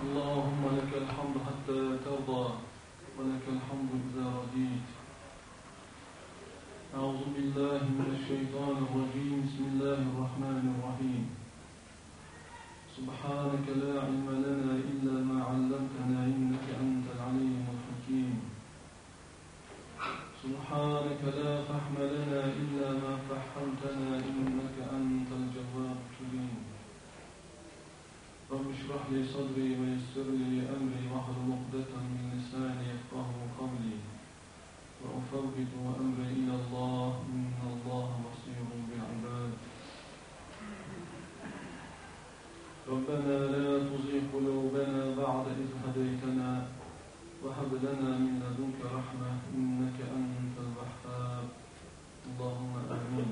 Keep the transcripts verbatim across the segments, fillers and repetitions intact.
اللهم لك الحمد حتى ترضى ولك الحمد إذا رضيت. أعوذ بالله من الشيطان الرجيم. بسم الله الرحمن الرحيم. سبحانك لا علم لنا إلا ما علمتنا إنك أنت العليم الحكيم. سبحانك لا فهم لنا إلا ما فهمتنا إنك أنت الجواد الكريم. رب اشرح لي صدري ويسر لي أمري واحلل عقدة من لساني يفقهوا قولي وأفوض أمري إلى الله إن الله بصير بالعباد. ربنا لا تزغ قلوبنا بعد إذ هديتنا وهب لنا من لدنك رحمة إنك أنت الوهاب. اللهم آمين.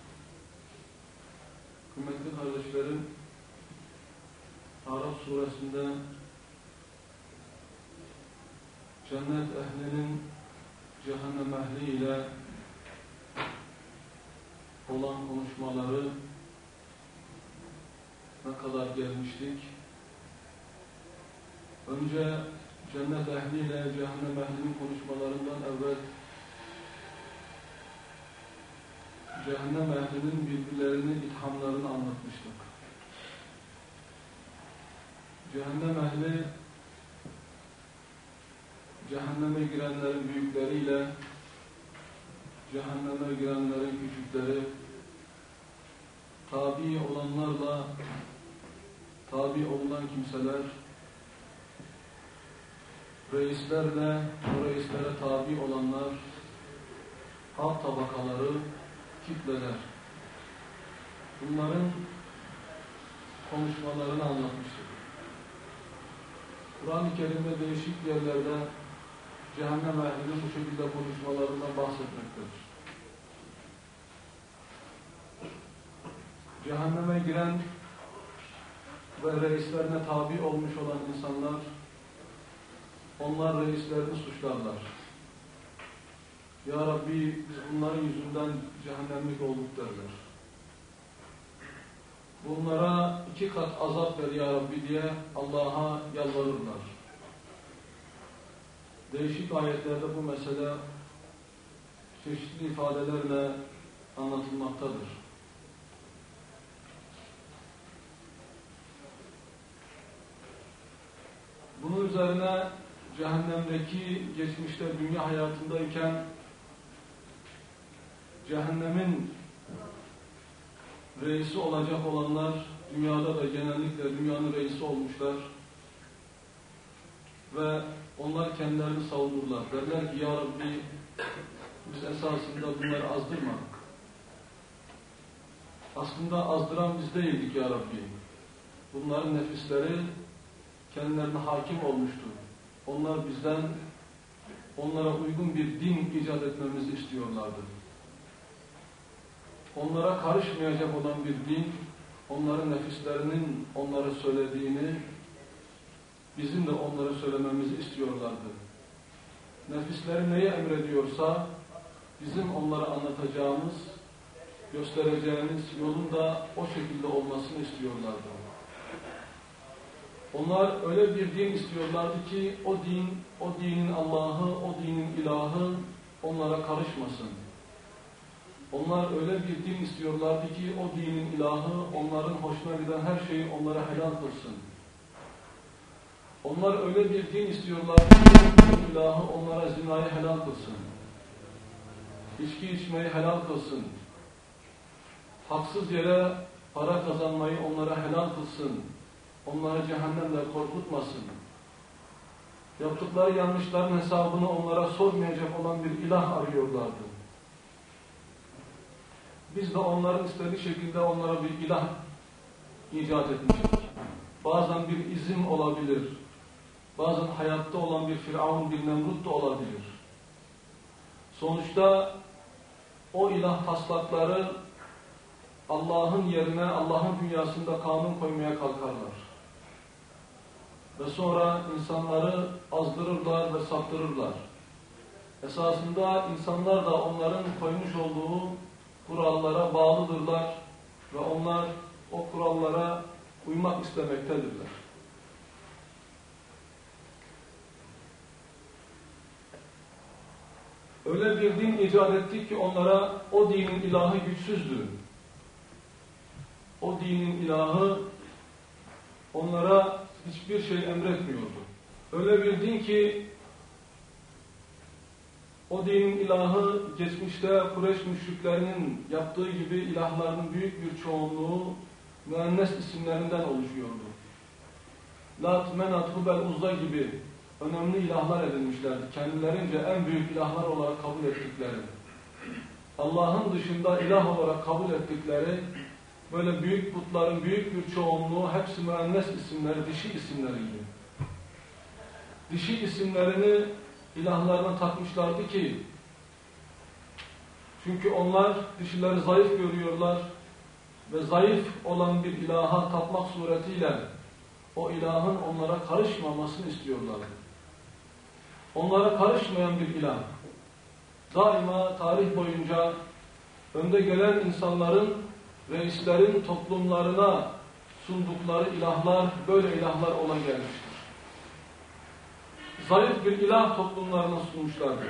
Kıymetli kardeşlerim, Araf suresinde cennet ehlinin cehennem ehliyle olan konuşmaları ne kadar gelmiştik. Önce cennet ehliyle cehennem ehlinin konuşmalarından evvel cehennem ehlinin birbirlerinin ithamlarını anlatmıştık. Cehennem ehli cehenneme girenlerin büyükleriyle cehenneme girenlerin küçükleri, tabi olanlarla tabi olunan kimseler, reislerle o reislere tabi olanlar, halk tabakaları, kitleler, bunların konuşmalarını anlatmıştık. Kur'an-ı Kerim'de değişik yerlerde cehennem ehlinin bu şekilde konuşmalarından bahsetmektedir. Cehenneme giren ve reislerine tabi olmuş olan insanlar, onlar reislerini suçlarlar. Ya Rabbi, biz bunların yüzünden cehennemlik olduk derler. Bunlara iki kat azap ver Ya Rabbi diye Allah'a yalvarırlar. Değişik ayetlerde bu mesele çeşitli ifadelerle anlatılmaktadır. Bunun üzerine cehennemdeki geçmişte dünya hayatındayken cehennemin reisi olacak olanlar dünyada da genellikle dünyanın reisi olmuşlar ve onlar kendilerini savunurlar. Derler ki Ya Rabbi, biz esasında bunları azdırmadık. Aslında azdıran biz değildik Ya Rabbi. Bunların nefisleri kendilerine hakim olmuştu. Onlar bizden onlara uygun bir din icat etmemizi istiyorlardı. Onlara karışmayacak olan bir din, onların nefislerinin onlara söylediğini, bizim de onlara söylememizi istiyorlardı. Nefisleri neye emrediyorsa, bizim onlara anlatacağımız, göstereceğimiz yolun da o şekilde olmasını istiyorlardı. Onlar öyle bir din istiyorlardı ki, o din, o dinin Allah'ı, o dinin ilahı onlara karışmasın. Onlar öyle bir din istiyorlardı ki o dinin ilahı onların hoşuna giden her şeyi onlara helal kılsın. Onlar öyle bir din istiyorlardı ki o dinin ilahı onlara zinayı helal kılsın. İçki içmeyi helal kılsın. Haksız yere para kazanmayı onlara helal kılsın. Onları cehennemle korkutmasın. Yaptıkları yanlışların hesabını onlara sormayacak olan bir ilah arıyorlardı. Biz de onların istediği şekilde onlara bir ilah icat etmiştik. Bazen bir izim olabilir. Bazen hayatta olan bir Firavun, bir Nemrut da olabilir. Sonuçta o ilah taslakları Allah'ın yerine, Allah'ın dünyasında kanun koymaya kalkarlar. Ve sonra insanları azdırırlar ve saptırırlar. Esasında insanlar da onların koymuş olduğu kurallara bağlıdırlar ve onlar o kurallara uymak istemektedirler. Öyle bir din icat ettik ki onlara o dinin ilahı güçsüzdü. O dinin ilahı onlara hiçbir şey emretmiyordu. Öyle bir din ki o dinin ilahı geçmişte Kureyş müşriklerinin yaptığı gibi ilahların büyük bir çoğunluğu müennes isimlerinden oluşuyordu. Lat, Menat, Hubel, Uzza gibi önemli ilahlar edinmişlerdi. Kendilerince en büyük ilahlar olarak kabul ettikleri, Allah'ın dışında ilah olarak kabul ettikleri böyle büyük putların büyük bir çoğunluğu hepsi müennes isimleri, dişi isimleriydi. Dişi isimlerini ilahlarına takmışlardı ki, çünkü onlar dişileri zayıf görüyorlar ve zayıf olan bir ilaha tapmak suretiyle o ilahın onlara karışmamasını istiyorlardı. Onlara karışmayan bir ilah, daima tarih boyunca önde gelen insanların, reislerin toplumlarına sundukları ilahlar böyle ilahlar ola gelmiştir. Zayıf bir ilah toplumlarına sunmuşlardır.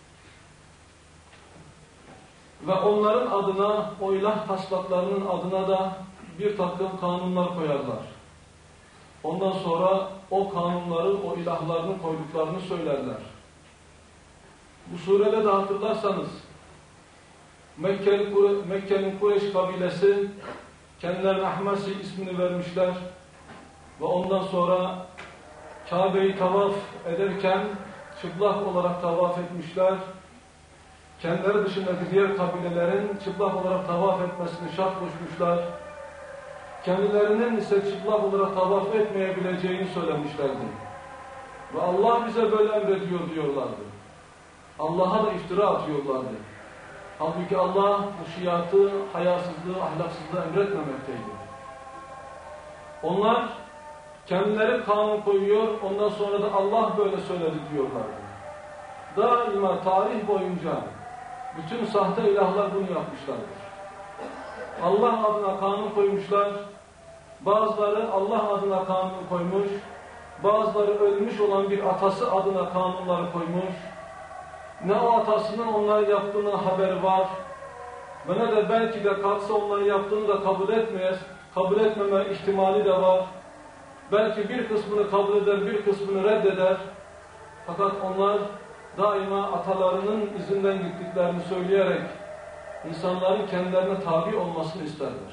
Ve onların adına, o ilah taslaklarının adına da bir takım kanunlar koyarlar. Ondan sonra o kanunları, o ilahlarını koyduklarını söylerler. Bu surede de hatırlarsanız, Mekke'nin Mekke Kureyş kabilesi kendilerine Ahmasi ismini vermişler ve ondan sonra Kabe'yi tavaf ederken çıplak olarak tavaf etmişler. Kendileri dışındaki diğer kabilelerin çıplak olarak tavaf etmesini şart koşmuşlar. Kendilerinin ise çıplak olarak tavaf etmeyebileceğini söylemişlerdi. Ve Allah bize böyle emrediyor diyorlardı. Allah'a da iftira atıyorlardı. Halbuki Allah bu şiatı, hayasızlığı, ahlaksızlığı emretmemekteydi. Onlar kendileri kanun koyuyor, ondan sonra da Allah böyle söyledi diyorlardı. Daima tarih boyunca bütün sahte ilahlar bunu yapmışlardır. Allah adına kanun koymuşlar, bazıları Allah adına kanun koymuş, bazıları ölmüş olan bir atası adına kanunları koymuş, ne o atasının onları yaptığını haberi var ve ne de belki de kalksa onları yaptığını da kabul etmeye, kabul etmeme ihtimali de var. Belki bir kısmını kabul eder, bir kısmını reddeder. Fakat onlar daima atalarının izinden gittiklerini söyleyerek insanların kendilerine tabi olmasını isterler.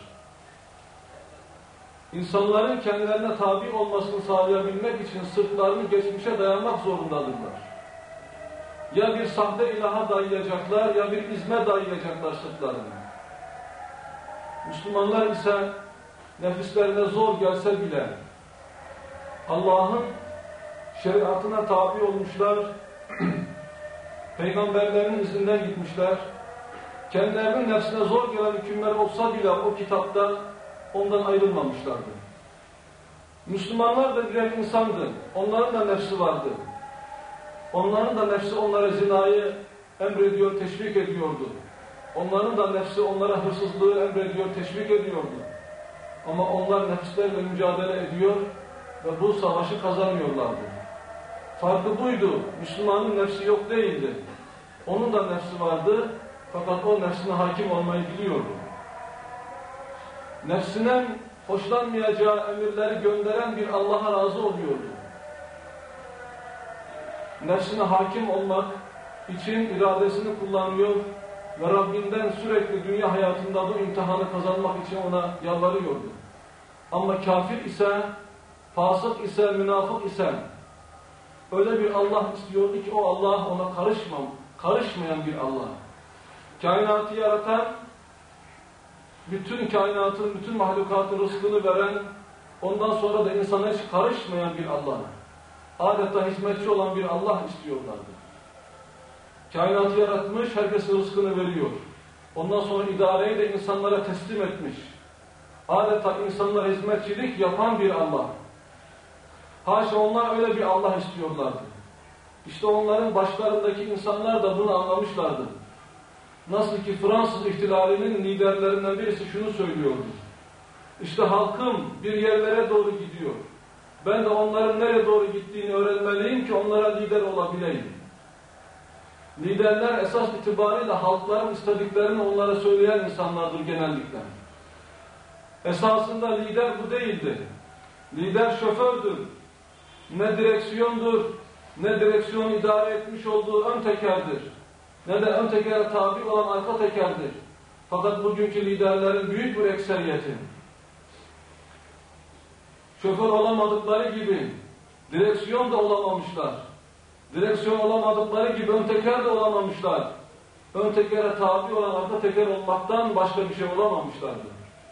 İnsanların kendilerine tabi olmasını sağlayabilmek için sırtlarını geçmişe dayanmak zorundadırlar. Ya bir sahte ilaha dayayacaklar ya bir izme dayayacaklar sırtlarını. Müslümanlar ise nefislerine zor gelse bile Allah'ın şeriatına tabi olmuşlar, peygamberlerin izinden gitmişler, kendilerinin nefsine zor gelen hükümler olsa bile o kitapta ondan ayrılmamışlardı. Müslümanlar da birer insandı, onların da nefsi vardı. Onların da nefsi onlara zinayı emrediyor, teşvik ediyordu. Onların da nefsi onlara hırsızlığı emrediyor, teşvik ediyordu. Ama onlar nefislerle mücadele ediyor ve bu savaşı kazanıyorlardı. Farkı buydu. Müslümanın nefsi yok değildi. Onun da nefsi vardı. Fakat o nefsine hakim olmayı biliyordu. Nefsinin hoşlanmayacağı emirleri gönderen bir Allah'a razı oluyordu. Nefsine hakim olmak için iradesini kullanıyor ve Rabbinden sürekli dünya hayatında bu imtihanı kazanmak için ona yalvarıyordu. Ama kafir ise, fasık ise, münafık ise öyle bir Allah istiyordu ki o Allah ona karışmam, karışmayan bir Allah. Kainatı yaratan, bütün kainatın, bütün mahlukatın rızkını veren, ondan sonra da insana hiç karışmayan bir Allah. Adeta hizmetçi olan bir Allah istiyorlardı. Kainatı yaratmış, herkese rızkını veriyor. Ondan sonra idareyi de insanlara teslim etmiş. Adeta insanlara hizmetçilik yapan bir Allah. Haşa onlar öyle bir Allah istiyorlardı. İşte onların başlarındaki insanlar da bunu anlamışlardı. Nasıl ki Fransız ihtilalinin liderlerinden birisi şunu söylüyordu. İşte halkım bir yerlere doğru gidiyor. Ben de onların nereye doğru gittiğini öğrenmeliyim ki onlara lider olabileyim. Liderler esas itibariyle halkların istediklerini onlara söyleyen insanlardır genellikle. Esasında lider bu değildir. Lider şofördür. Ne direksiyondur, ne direksiyon idare etmiş olduğu ön tekerdir. Ne de ön tekere tabi olan arka tekerdir. Fakat bugünkü liderlerin büyük bir ekseriyeti, şoför olamadıkları gibi direksiyon da olamamışlar. Direksiyon olamadıkları gibi ön teker de olamamışlar. Ön tekere tabi olan arka teker olmaktan başka bir şey olamamışlardı.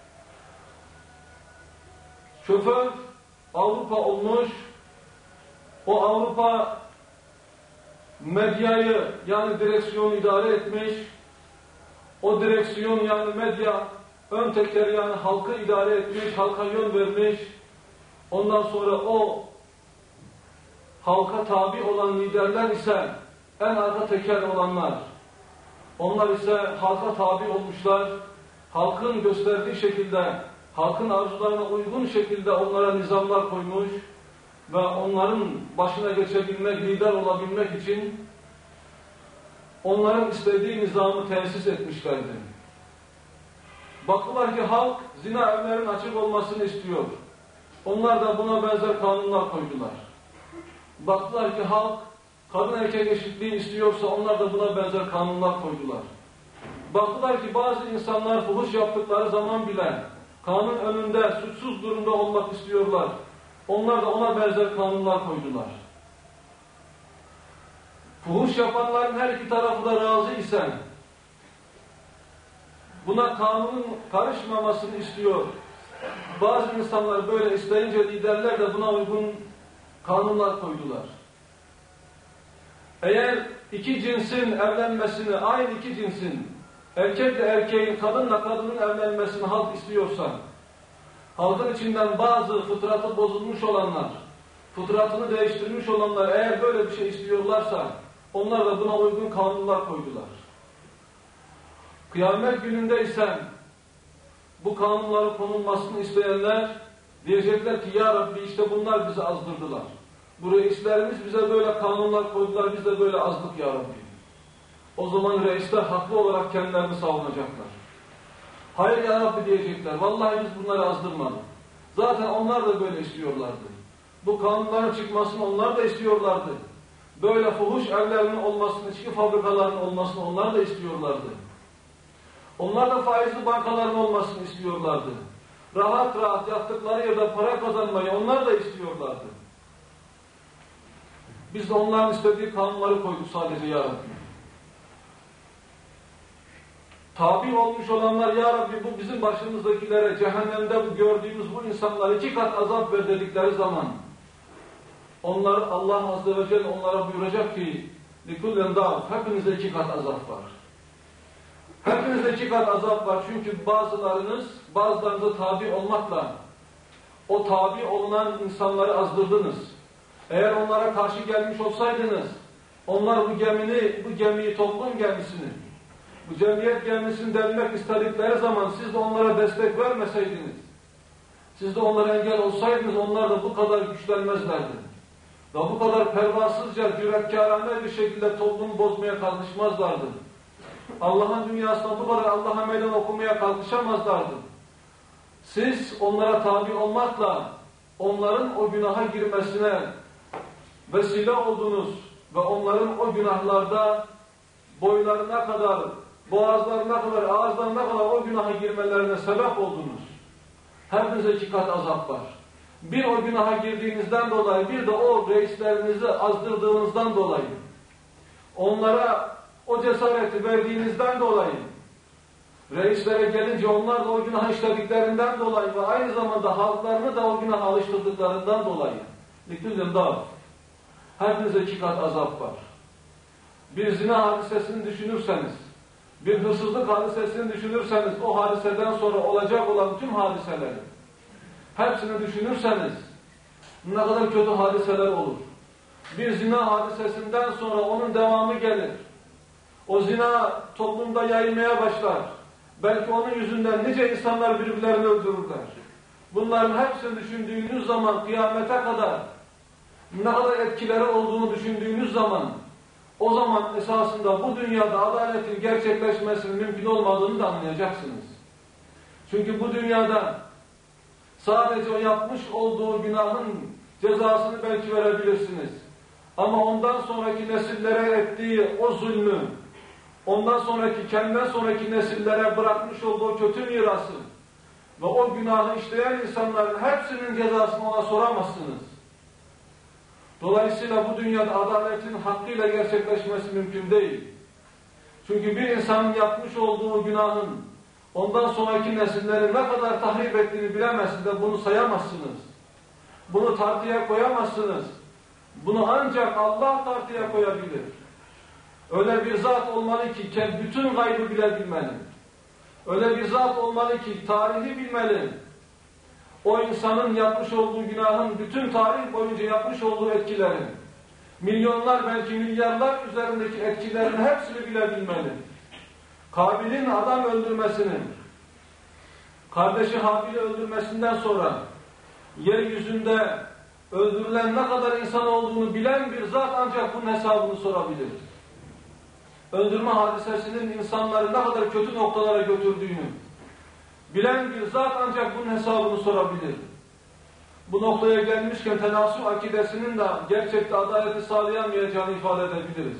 Şoför Avrupa olmuş, o Avrupa medyayı yani direksiyonu idare etmiş, o direksiyon yani medya ön teker yani halkı idare etmiş, halka yön vermiş, ondan sonra o halka tabi olan liderler ise en arka teker olanlar. Onlar ise halka tabi olmuşlar. Halkın gösterdiği şekilde, halkın arzularına uygun şekilde onlara nizamlar koymuş ve onların başına geçebilmek, lider olabilmek için onların istediği nizamı tesis etmişlerdi. Baktılar ki halk zina evlerin açık olmasını istiyor. Onlar da buna benzer kanunlar koydular. Baktılar ki halk kadın erkek eşitliği istiyorsa onlar da buna benzer kanunlar koydular. Baktılar ki bazı insanlar fuhuş yaptıkları zaman bile kanun önünde suçsuz durumda olmak istiyorlar. Onlar da ona benzer kanunlar koydular. Fuhuş yapanların her iki tarafı da razı ise buna kanunun karışmamasını istiyor. Bazı insanlar böyle isteyince liderler de buna uygun kanunlar koydular. Eğer iki cinsin evlenmesini, aynı iki cinsin, erkekle erkeğin, kadınla kadının evlenmesini halk istiyorsa, halkın içinden bazı fıtratı bozulmuş olanlar, fıtratını değiştirmiş olanlar eğer böyle bir şey istiyorlarsa, onlar da buna uygun kanunlar koydular. Kıyamet gününde ise bu kanunların konulmasını isteyenler diyecekler ki ya Rabbi işte bunlar bizi azdırdılar. Bu reislerimiz bize böyle kanunlar koydular, biz de böyle azdık ya Rabbi. O zaman reisler haklı olarak kendilerini savunacaklar. Hayır ya Rabbi diyecekler, vallahi biz bunları azdırmadık. Zaten onlar da böyle istiyorlardı. Bu kanunların çıkmasını onlar da istiyorlardı. Böyle fuhuş evlerinin olmasını, içki fabrikalarının olmasını onlar da istiyorlardı. Onlar da faizli bankaların olmasını istiyorlardı. Rahat rahat yaptıkları yerde para kazanmayı onlar da istiyorlardı. Biz de onların istediği kanunları koyduk sadece ya Rabbi. Tabi olmuş olanlar ya Rabbi bu bizim başımızdakilere cehennemde bu gördüğümüz bu insanlara iki kat azap ver dedikleri zaman onlar Allah Azze ve Celle onlara buyuracak ki لِكُلَّنْ دَعْفْ hepinize iki kat azap var. Hepinize iki kat azap var çünkü bazılarınız bazılarınıza tabi olmakla o tabi olunan insanları azdırdınız. Eğer onlara karşı gelmiş olsaydınız onlar bu gemini, bu gemiyi toplum gemisini bu cemiyet gemisini delmek istedikleri zaman siz de onlara destek vermeseydiniz, siz de onlara engel olsaydınız onlar da bu kadar güçlenmezlerdi. Ve bu kadar pervasızca, cüretkârane bir şekilde toplumu bozmaya kalkışmazlardı. Allah'ın dünyasında bu kadar Allah'a meydan okumaya kalkışamazlardı. Siz onlara tabi olmakla onların o günaha girmesine vesile oldunuz ve onların o günahlarda boylarına kadar, boğazlarına kadar, ağızlarına kadar o günaha girmelerine sebep oldunuz. Hepinize iki kat azap var. Bir o günaha girdiğinizden dolayı, bir de o reislerinizi azdırdığınızdan dolayı, onlara o cesareti verdiğinizden dolayı, reislere gelince onlar da o günah işlediklerinden dolayı ve aynı zamanda halklarını da o günaha alıştırdıklarından dolayı, لِكُلِّنْ دَعْفْ hepinize iki kat azap var. Bir zina hadisesini düşünürseniz, bir hırsızlık hadisesini düşünürseniz, o hadiseden sonra olacak olan tüm hadiseleri, hepsini düşünürseniz, ne kadar kötü hadiseler olur. Bir zina hadisesinden sonra onun devamı gelir. O zina toplumda yayılmaya başlar. Belki onun yüzünden nice insanlar birbirlerini öldürürler. Bunların hepsini düşündüğünüz zaman kıyamete kadar ne kadar etkileri olduğunu düşündüğünüz zaman o zaman esasında bu dünyada adaletin gerçekleşmesinin mümkün olmadığını da anlayacaksınız. Çünkü bu dünyada sadece o yapmış olduğu günahın cezasını belki verebilirsiniz. Ama ondan sonraki nesillere ettiği o zulmü, ondan sonraki, kendinden sonraki nesillere bırakmış olduğu kötü mirası ve o günahı işleyen insanların hepsinin cezasını ona soramazsınız. Dolayısıyla bu dünyada adaletin hakkıyla gerçekleşmesi mümkün değil. Çünkü bir insanın yapmış olduğu günahın ondan sonraki nesilleri ne kadar tahrip ettiğini bilemezsiniz de bunu sayamazsınız. Bunu tartıya koyamazsınız. Bunu ancak Allah tartıya koyabilir. Öyle bir zat olmalı ki bütün gaybı bilebilmeli. Öyle bir zat olmalı ki tarihi bilmeli. O insanın yapmış olduğu günahın bütün tarih boyunca yapmış olduğu etkilerin, milyonlar belki milyarlar üzerindeki etkilerin hepsini bilebilmeli. Kabil'in adam öldürmesinin, kardeşi Habil'i öldürmesinden sonra yeryüzünde öldürülen ne kadar insan olduğunu bilen bir zat ancak bunun hesabını sorabilir. Öldürme hadisesinin insanları ne kadar kötü noktalara götürdüğünü bilen bir zat ancak bunun hesabını sorabilir. Bu noktaya gelmişken tenasü akidesinin de gerçekte adaleti sağlayamayacağını ifade edebiliriz.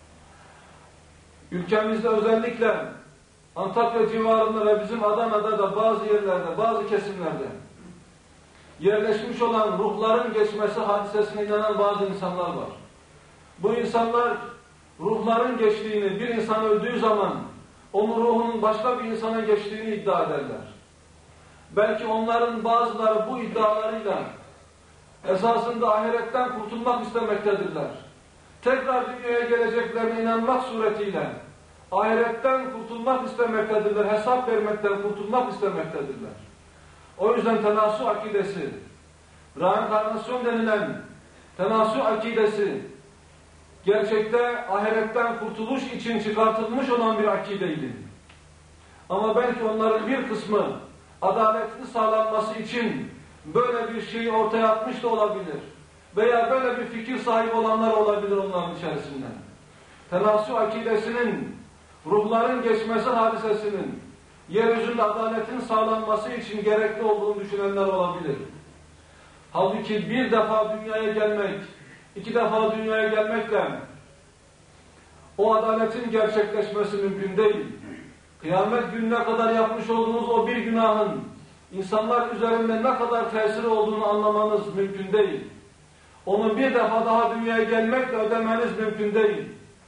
Ülkemizde özellikle Antakya civarında ve bizim Adana'da da bazı yerlerde, bazı kesimlerde yerleşmiş olan ruhların geçmesi hadisesine inanan bazı insanlar var. Bu insanlar ruhların geçtiğini, bir insan öldüğü zaman onun ruhunun başka bir insana geçtiğini iddia ederler. Belki onların bazıları bu iddialarıyla esasında ahiretten kurtulmak istemektedirler. Tekrar dünyaya geleceklerine inanmak suretiyle ahiretten kurtulmak istemektedirler, hesap vermekten kurtulmak istemektedirler. O yüzden tenasü akidesi, reenkarnasyon denilen tenasü akidesi gerçekte ahiretten kurtuluş için çıkartılmış olan bir akideydi. Ama belki onların bir kısmı adaletli sağlanması için böyle bir şeyi ortaya atmış da olabilir. Veya böyle bir fikir sahibi olanlar olabilir onların içerisinden. Tenasü akidesinin, ruhların geçmesi hadisesinin, yeryüzünde adaletin sağlanması için gerekli olduğunu düşünenler olabilir. Halbuki bir defa dünyaya gelmek, iki defa dünyaya gelmekle o adaletin gerçekleşmesi mümkün değil. Kıyamet gününe kadar yapmış olduğunuz o bir günahın insanlar üzerinde ne kadar tesiri olduğunu anlamanız mümkün değil. Onu bir defa daha dünyaya gelmekle ödemeniz mümkün değil.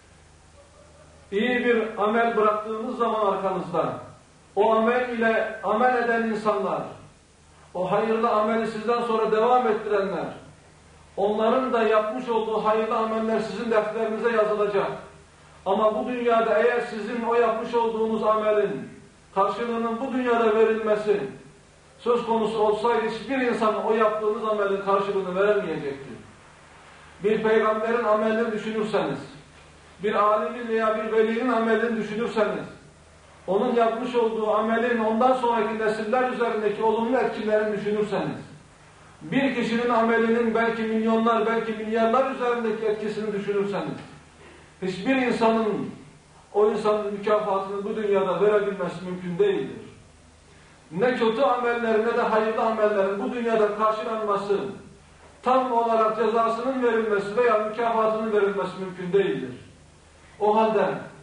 İyi bir amel bıraktığınız zaman arkanızda, o amel ile amel eden insanlar, o hayırlı ameli sizden sonra devam ettirenler, onların da yapmış olduğu hayırlı ameller sizin defterinize yazılacak. Ama bu dünyada eğer sizin o yapmış olduğunuz amelin karşılığının bu dünyada verilmesi söz konusu olsaydı hiçbir insan o yaptığınız amelin karşılığını veremeyecekti. Bir peygamberin amelini düşünürseniz, bir alimin veya bir velinin amelini düşünürseniz, onun yapmış olduğu amelin ondan sonraki nesiller üzerindeki olumlu etkilerini düşünürseniz, bir kişinin amelinin belki milyonlar, belki milyarlar üzerindeki etkisini düşünürseniz, hiçbir insanın o insanın mükafatını bu dünyada verebilmesi mümkün değildir. Ne kötü amellerin ne de hayırlı amellerin bu dünyada karşılanması, tam olarak cezasının verilmesi veya mükafatının verilmesi mümkün değildir. O halde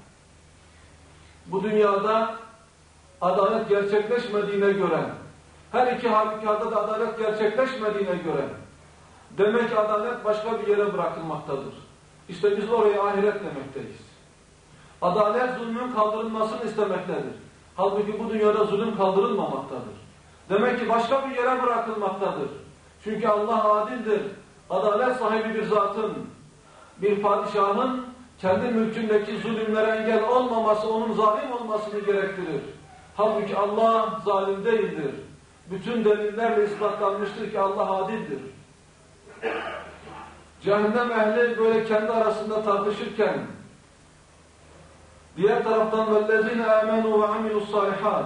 bu dünyada adalet gerçekleşmediğine göre, her iki halükarda da adalet gerçekleşmediğine göre, demek ki adalet başka bir yere bırakılmaktadır. İşte biz oraya ahiret demekteyiz. Adalet zulmün kaldırılmasını istemektedir. Halbuki bu dünyada zulüm kaldırılmamaktadır. Demek ki başka bir yere bırakılmaktadır. Çünkü Allah adildir. Adalet sahibi bir zatın, bir padişahın kendi mülkündeki zulümlere engel olmaması, onun zalim olmasını gerektirir. Halbuki Allah zalim değildir. Bütün delillerle ispatlanmıştır ki Allah adildir. Cehennem ehli böyle kendi arasında tartışırken, diğer taraftan وَالَّذِينَ آمَنُوا وَعَمِلُوا الصَّالِحَاتِ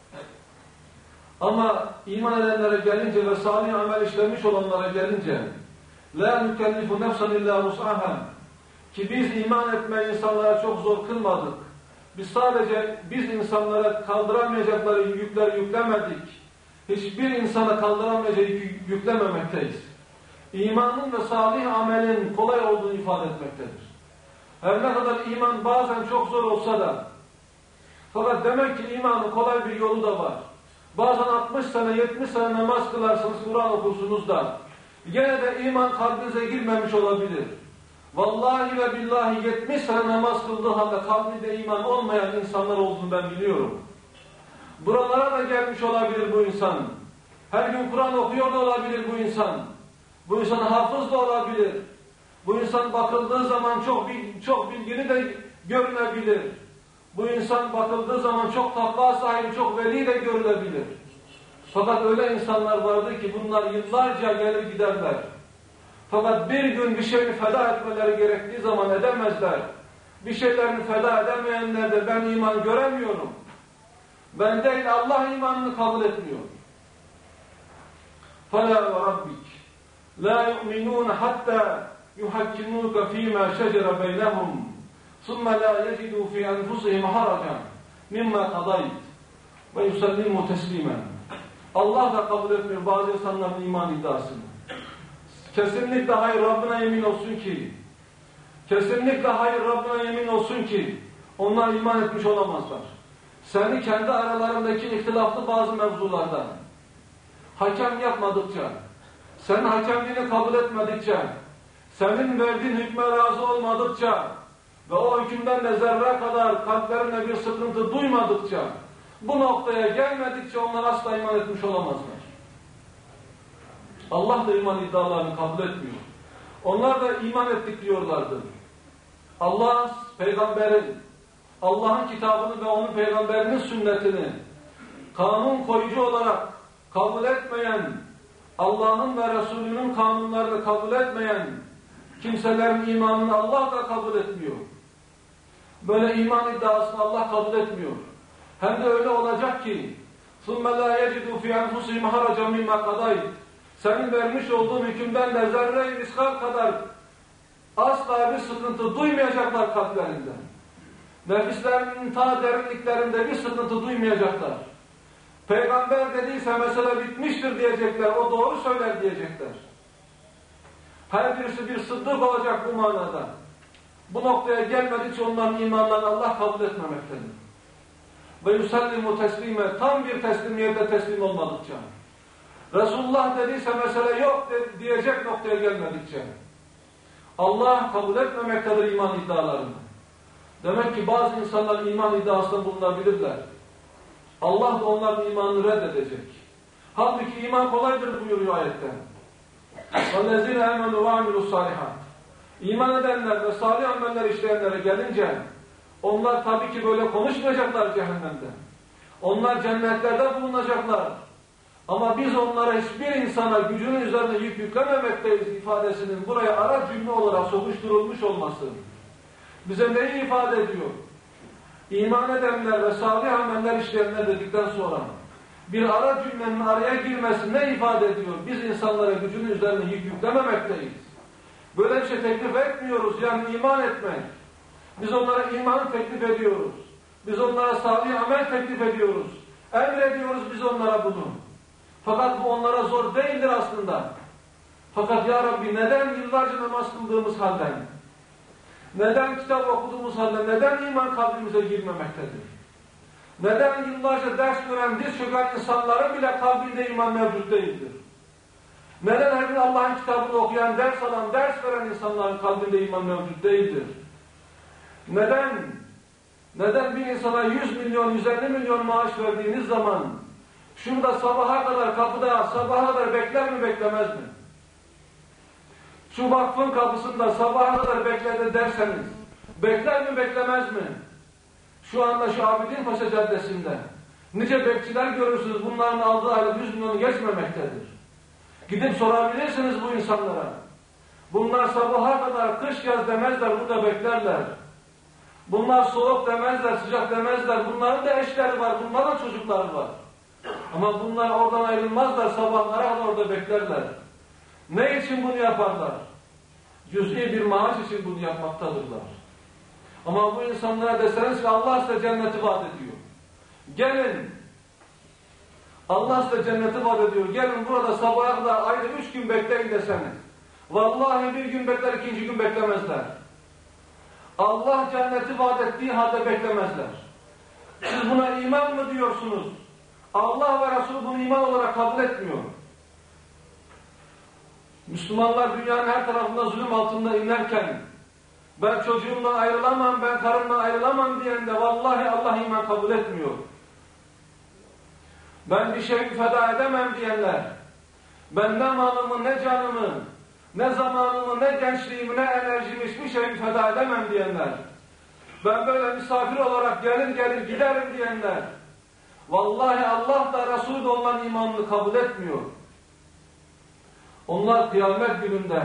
ama iman edenlere gelince ve salih amel işlemiş olanlara gelince لَا نُكَلِّفُ نَفْسًا اِلَّا وُسْعَهَا ki biz iman etmeyi insanlara çok zor kılmadık. Biz sadece biz insanlara kaldıramayacakları yükler yüklemedik. Hiçbir insana kaldıramayacak yük yüklememekteyiz. İmanın ve salih amelin kolay olduğunu ifade etmektedir. Her ne kadar iman bazen çok zor olsa da, fakat demek ki imanın kolay bir yolu da var. Bazen altmış sene, yetmiş sene namaz kılarsınız, Kur'an okursunuz da, gene de iman kalbinize girmemiş olabilir. Vallahi ve billahi yetmiş sene namaz kıldığı halde kalbinde iman olmayan insanlar olduğunu ben biliyorum. Buralara da gelmiş olabilir bu insan. Her gün Kur'an okuyor da olabilir bu insan. Bu insan hafız da olabilir. Bu insan bakıldığı zaman çok çok bilgili de görünebilir. Bu insan bakıldığı zaman çok takva sahibi, çok veli de görülebilir. Fakat öyle insanlar vardır ki bunlar yıllarca gelir giderler. Fakat bir gün bir şeyi feda etmeleri gerektiği zaman edemezler. Bir şeylerini feda edemeyenlerde ben iman göremiyorum. Ben değil, Allah imanını kabul etmiyor. فَلَا وَرَبِّكَ لَا يُؤْمِنُونَ حَتَّى يُحَكِّمُوكَ ف۪ي مَا شَجَرَ بَيْنَهُمْ ثُمَّ لَا يَجِدُوا فِي أَنْفُسِهِمْ حَرَجًا مِمَّا قَضَيْتَ وَيُسَلِّمُوا تَسْلِيمًا. Allah da kabul etmiyor bazı insanların iman iddiasını. Kesinlikle hayır, Rabbine yemin olsun ki, kesinlikle hayır, Rabbine yemin olsun ki, onlar iman etmiş olamazlar. Seni kendi aralarındaki ihtilaflı bazı mevzulardan hakem yapmadıkça, senin hakemliğini kabul etmedikçe, senin verdiğin hükme razı olmadıkça ve o hükümden de zerre kadar kalplerine bir sıkıntı duymadıkça, bu noktaya gelmedikçe onlar asla iman etmiş olamazlar. Allah da iman iddialarını kabul etmiyor. Onlar da iman ettik diyorlardı. Allah, peygamberin, Allah'ın kitabını ve onun peygamberinin sünnetini kanun koyucu olarak kabul etmeyen, Allah'ın ve Resulünün kanunlarını kabul etmeyen kimselerin imanını Allah da kabul etmiyor. Böyle iman iddiasını Allah kabul etmiyor. Hem de öyle olacak ki ثُمَّ لَا يَجِدُوا فِي أَنْفُسِهِمْ حَرَجًا مِمَّا قَضَيْتَ. Senin vermiş olduğun hükümden de zerre-i miskal kadar asla bir sıkıntı duymayacaklar kalplerinde. Nefislerinin ta derinliklerinde bir sıkıntı duymayacaklar. Peygamber dediyse mesele bitmiştir diyecekler, o doğru söyler diyecekler. Her birisi bir sıddık olacak bu manada. Bu noktaya gelmedikçe onların imanlarını Allah kabul etmemektedir. Ve yusallimu teslime, tam bir teslimiyete teslim olmadıkça. Resulullah dediyse mesele yok diyecek noktaya gelmedikçe. Allah kabul etmemektedir iman iddialarını. Demek ki bazı insanlar iman iddiasında bulunabilirler. Allah da onların imanını reddedecek. Halbuki iman kolaydır buyuruyor ayette. وَالَّذِينَ اَمَنُوا وَعَمِلُوا الصَّالِحَاتِ. İman edenler ve salih ameller işleyenlere gelince onlar tabii ki böyle konuşmayacaklar cehennemde. Onlar cennetlerde bulunacaklar. Ama biz onlara hiçbir insana gücünün üzerine yük yüklememekteyiz ifadesinin buraya ara cümle olarak sokuşturulmuş olması bize neyi ifade ediyor? İman edenler ve salih ameller işleyenler dedikten sonra bir ara cümlenin araya girmesi ne ifade ediyor? Biz insanlara gücünün üzerine yük yüklememekteyiz. Böyle bir şey teklif etmiyoruz, yani iman etmek. Biz onlara imanı teklif ediyoruz. Biz onlara salih amel teklif ediyoruz. Emrediyoruz biz onlara bunu. Fakat bu onlara zor değildir aslında. Fakat ya Rabbi neden yıllarca namaz kıldığımız halde, neden kitap okuduğumuz halde, neden iman kalbimize girmemektedir? Neden yıllarca ders gören, diz çöken insanların bile kalbinde iman mevcut değildir? Neden her gün Allah'ın kitabını okuyan, ders alan, ders veren insanların kalbinde iman mevcut değildir? Neden? Neden bir insana yüz milyon, yüz elli milyon maaş verdiğiniz zaman şurada sabaha kadar kapıda, sabaha kadar bekler mi beklemez mi? Şu vakfın kapısında sabaha kadar bekledi derseniz bekler mi beklemez mi? Şu anda şu Abidin Paşa Caddesi'nde nice bekçiler görürsünüz, bunların aldığı aylık yüz milyonu geçmemektedir. Gidip sorabilirsiniz bu insanlara. Bunlar sabaha kadar kış yaz demezler, burada beklerler. Bunlar soğuk demezler, sıcak demezler. Bunların da eşleri var, bunların çocukları var. Ama bunlar oradan ayrılmazlar, sabahlara kadar orada beklerler. Ne için bunu yaparlar? Cüz'i bir maaş için bunu yapmaktadırlar. Ama bu insanlara deseniz ki Allah size cenneti vaat ediyor. Gelin, Allah size cenneti vaat ediyor. Gelin burada sabaha kadar ayda üç gün bekleyin deseniz. Vallahi bir gün bekler, ikinci gün beklemezler. Allah cenneti vaat ettiği halde beklemezler. Siz buna iman mı diyorsunuz? Allah ve Resulü bunu iman olarak kabul etmiyor. Müslümanlar dünyanın her tarafında zulüm altında inlerken, ben çocuğumdan ayrılamam, ben karımdan ayrılamam diyen de vallahi Allah iman kabul etmiyor. Ben bir şey feda edemem diyenler, ben ne malımı, ne canımı, ne zamanımı, ne gençliğimi, ne enerjimi, hiçbir şey feda edemem diyenler, ben böyle misafir olarak gelir gelir giderim diyenler, vallahi Allah da Resulü de onların imanını kabul etmiyor. Onlar kıyamet gününde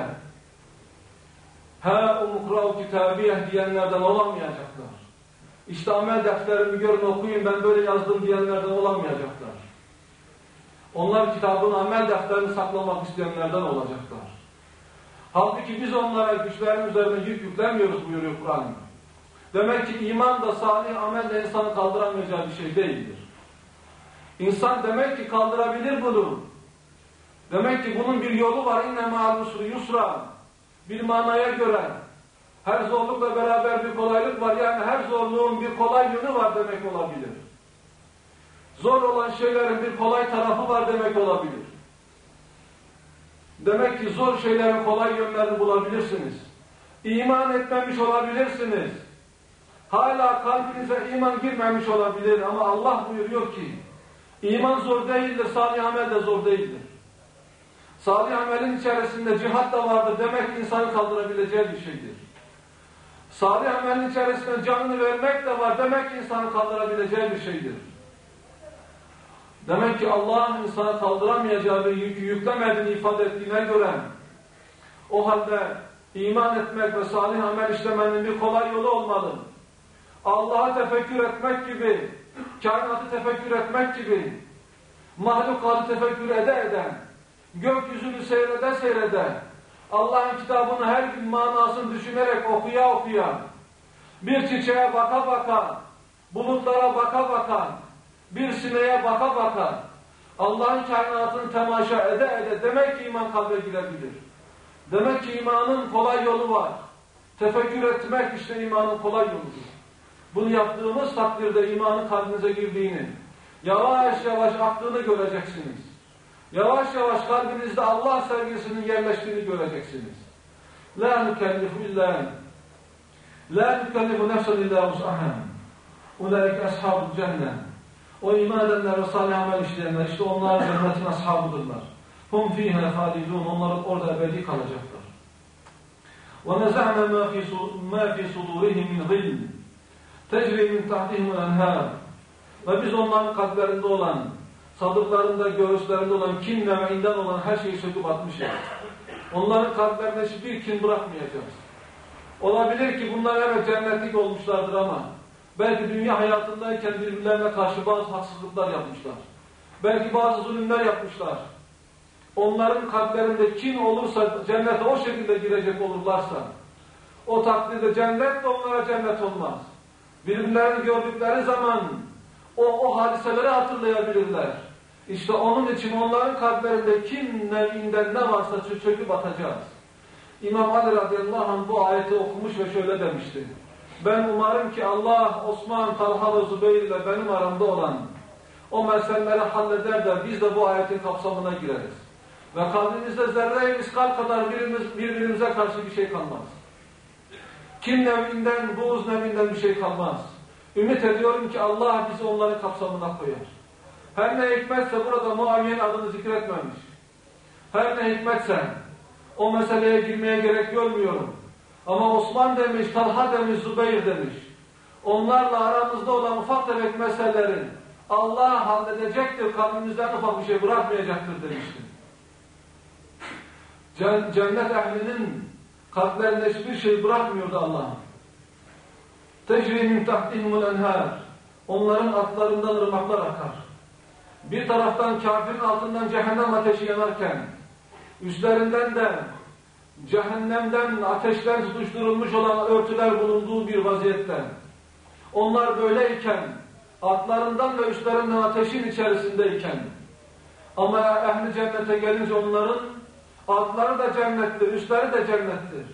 ha umukrav kitabiyeh diyenlerden olamayacaklar. İşte amel defterimi görün okuyun ben böyle yazdım diyenlerden olamayacaklar. Onlar kitabın amel defterini saklamak isteyenlerden olacaklar. Halbuki biz onlara güçlerin üzerine yük yüklemiyoruz buyuruyor Kur'an. Demek ki iman da salih amelle insanı kaldıramayacağı bir şey değildir. İnsan demek ki kaldırabilir bunu. Demek ki bunun bir yolu var. İnne ma'al usri yusra. Bir manaya göre her zorlukla beraber bir kolaylık var. Yani her zorluğun bir kolay yönü var demek olabilir. Zor olan şeylerin bir kolay tarafı var demek olabilir. Demek ki zor şeylerin kolay yönlerini bulabilirsiniz. İman etmemiş olabilirsiniz. Hala kalbinize iman girmemiş olabilir ama Allah buyuruyor ki iman zor değildir, salih amel de zor değildir. Salih amelin içerisinde cihat da vardır. Demek ki insanı kaldırabileceği bir şeydir. Salih amelin içerisinde canını vermek de var. Demek ki insanı kaldırabileceği bir şeydir. Demek ki Allah insanı kaldıramayacağı bir yükü yüklemediğini ifade ettiğine göre o halde iman etmek ve salih amel işlemenin bir kolay yolu olmalı. Allah'a tefekkür etmek gibi, kainatı tefekkür etmek gibi, mahlukatı tefekkür ede eden, gökyüzünü seyrede seyrede, Allah'ın kitabını her gün manasını düşünerek okuya okuya, bir çiçeğe baka baka, bulutlara baka baka, bir sineğe baka baka, Allah'ın kainatını temaşa ede ede, demek ki iman kalbe girebilir. Demek ki imanın kolay yolu var. Tefekkür etmek işte imanın kolay yoludur. Bunu yaptığımız takdirde imanın kalbinize girdiğini, yavaş yavaş aktığını göreceksiniz. Yavaş yavaş kalbinizde Allah sevgisinin yerleştiğini göreceksiniz. La nukellifu illa La nukellifu nefsen illa vus'aha. Ulaike ashabul cennet. O iman edenler ve salih amel işleyenler işte onlar cennetin ashabıdırlar. Hum fiha halidun. Onlar orada ebedi kalacaklar. Ve neza'na ma fi sudurihim min ghil. Tecri min tahtihimul enhar. Ve biz onların kalplerinde olan, sadıklarında, göğüslerinde olan, kin ve meyinden olan her şeyi söküp atmışız. Onların kalplerine hiçbir kin bırakmayacağız. Olabilir ki bunlar evet cennetlik olmuşlardır ama belki dünya hayatındayken birbirlerine karşı bazı haksızlıklar yapmışlar. Belki bazı zulümler yapmışlar. Onların kalplerinde kin olursa, cennete o şekilde girecek olurlarsa, o takdirde cennet de onlara cennet olmaz. Birbirlerini gördükleri zaman o, o hadiseleri hatırlayabilirler. İşte onun için onların kalplerinde kin nevinden ne varsa çöküp atacağız. İmam Ali radıyallahu anh bu ayeti okumuş ve şöyle demişti. Ben umarım ki Allah, Osman, Talha ve Zübeyir ile benim aramda olan o meseleleri halleder de biz de bu ayetin kapsamına gireriz. Ve kalbimizde zerre-i miskal kadar birimiz, birbirimize karşı bir şey kalmaz. Kin nevinden, buğuz nevinden bir şey kalmaz. Ümit ediyorum ki Allah bizi onların kapsamına koyar. Her ne hikmetse burada Muaviye'nin adını zikretmemiş. Her ne hikmetse o meseleye girmeye gerek görmüyorum. Ama Osman demiş, Talha demiş, Zübeyir demiş. Onlarla aramızda olan ufak tefek meselelerin Allah halledecektir, kalbimizden ufak bir şey bırakmayacaktır demişti. Cennet ehlinin kalplerinde hiçbir şey bırakmıyordu Allah. Tecri min tahtihimul enhar. Onların altlarından ırmaklar akar. Bir taraftan kafirin altından cehennem ateşi yanarken, üstlerinden de cehennemden, ateşten tutuşturulmuş olan örtüler bulunduğu bir vaziyette. Onlar böyleyken, altlarından ve üstlerinden ateşin içerisindeyken, ama ehli cennete gelince onların altları da cennettir, üstleri de cennettir.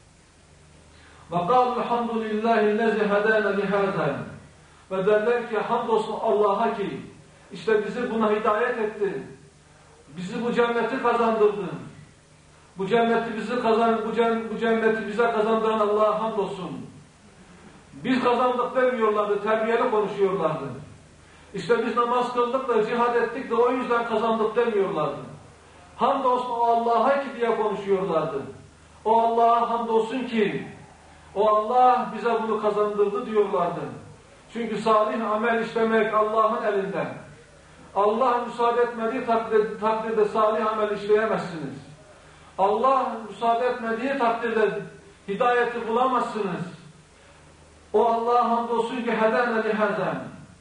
وَقَالُوا الْحَمْدُ لِلّٰهِ الَّذِي هَدَانَ لِهَذَا Ve derler ki hamdolsun Allah'a ki işte bizi buna hidayet etti. Bizi bu cenneti kazandırdı. Bu cenneti bizi kazan, bu, cenn, bu cenneti bize kazandıran Allah'a hamdolsun. Biz kazandık demiyorlardı, terbiyeli konuşuyorlardı. İşte biz namaz kıldık da cihad ettik de o yüzden kazandık demiyorlardı. Hamdolsun o Allah'a ki diye konuşuyorlardı. O Allah'a hamdolsun ki o Allah bize bunu kazandırdı diyorlardı. Çünkü salih amel işlemek Allah'ın elinden. Allah müsaade etmediği takdirde, takdirde salih amel işleyemezsiniz. Allah müsaade etmediği takdirde hidayeti bulamazsınız. O Allah'a hamdolsun ki hedâne lihâzâ.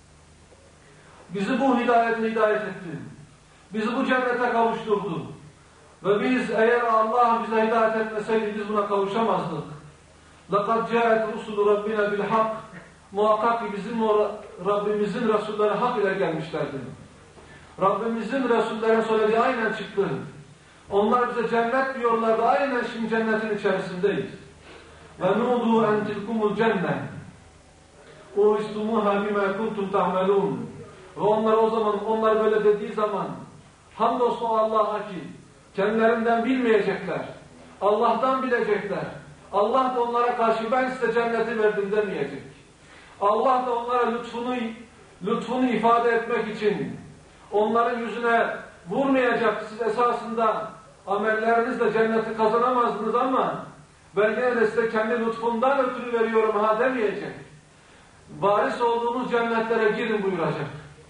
Bizi bu hidayete hidayet etti. Bizi bu cennete kavuşturdu. Ve biz eğer Allah bize hidayet etmeseydi biz buna kavuşamazdık. لَقَدْ جَاءَتْ رُسُلُ رَبِّنَا بِالْحَقِّ Muhakkak ki bizim o Rabbimizin Resulleri hak ile gelmişlerdi. Rabbimizin Resullerine söylediği aynen çıktı. Onlar bize cennet diyorlardı. Aynen şimdi cennetin içerisindeyiz. وَنُودُوا اَنْ تِلْكُمُ الْجَنَّةِ اُوْرِسْتُمُوهَا بِمَا كُنْتُمْ تَعْمَلُونَ Ve onlar o zaman, onlar böyle dediği zaman hamdolsun Allah'a ki kendilerinden bilmeyecekler. Allah'tan bilecekler. Allah da onlara karşı ben size cenneti verdim demeyecek. Allah da onlara lütfunu, lütfunu ifade etmek için onların yüzüne vurmayacak. Siz esasında amellerinizle cenneti kazanamazdınız ama ben yine de size kendi lütfundan ötürü veriyorum ha demeyecek. Varis olduğunuz cennetlere girin buyuracak.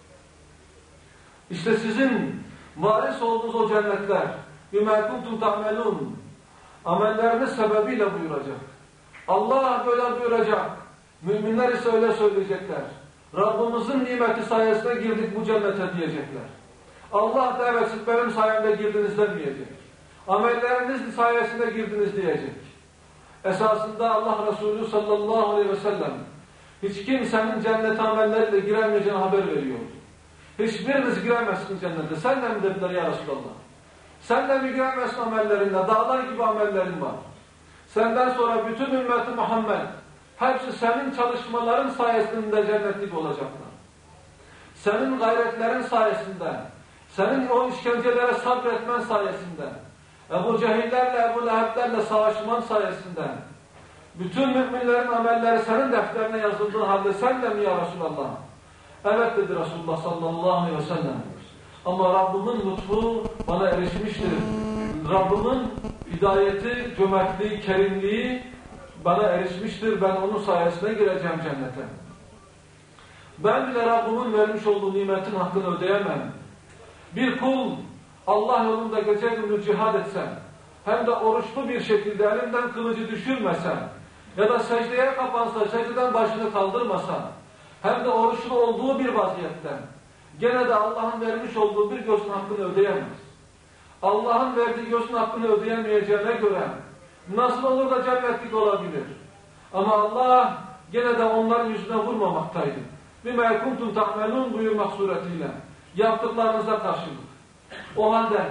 İşte sizin varis olduğunuz o cennetler بِمَا كُنْتُمْ تَعْمَلُونَ amelleriniz sebebiyle buyuracak. Allah böyle buyuracak. Müminler ise öyle söyleyecekler. Rabbimizin nimeti sayesinde girdik bu cennete diyecekler. Allah da evet siz benim sayemde girdiniz demeyecek. Amelleriniz sayesinde girdiniz diyecek. Esasında Allah Resulü sallallahu aleyhi ve sellem hiç kimsenin cennet amelleriyle giremeyeceğine haber veriyor. Hiçbiriniz giremezsiniz cennete. Sen de mi dediler ya Resulallah? Sen de mi giremezsin amellerinle? Dağlar gibi amellerin var. Senden sonra bütün ümmeti Muhammed hepsi senin çalışmaların sayesinde cennetlik olacaklar. Senin gayretlerin sayesinde, senin o işkencelere sabretmen sayesinde, Ebu Cehillerle, Ebu Leheblerle savaşman sayesinde, bütün müminlerin amelleri senin defterine yazıldığı halde sen de mi ya Resulallah? Evet dedi Resulullah sallallahu aleyhi ve sellem. Ama Rabbimin lütfu bana erişmiştir. Rabbimin hidayeti, cömertliği, kerimliği bana erişmiştir. Ben onun sayesinde gireceğim cennete. Ben bile Rabbimin vermiş olduğu nimetin hakkını ödeyemem. Bir kul Allah yolunda gece gündüz cihad etsem, hem de oruçlu bir şekilde elimden kılıcı düşürmesem ya da secdeye kapansa, secdeden başını kaldırmasa, hem de oruçlu olduğu bir vaziyetten gene de Allah'ın vermiş olduğu bir gözün hakkını ödeyemez. Allah'ın verdiği gözün hakkını ödeyemeyeceğine göre nasıl olur da cennetlik olabilir? Ama Allah gene de onların yüzüne vurmamaktaydı. بِمَا كُنْتُمْ تَعْمَلُونَ buyurmak suretiyle yaptıklarınıza karşılık. O halde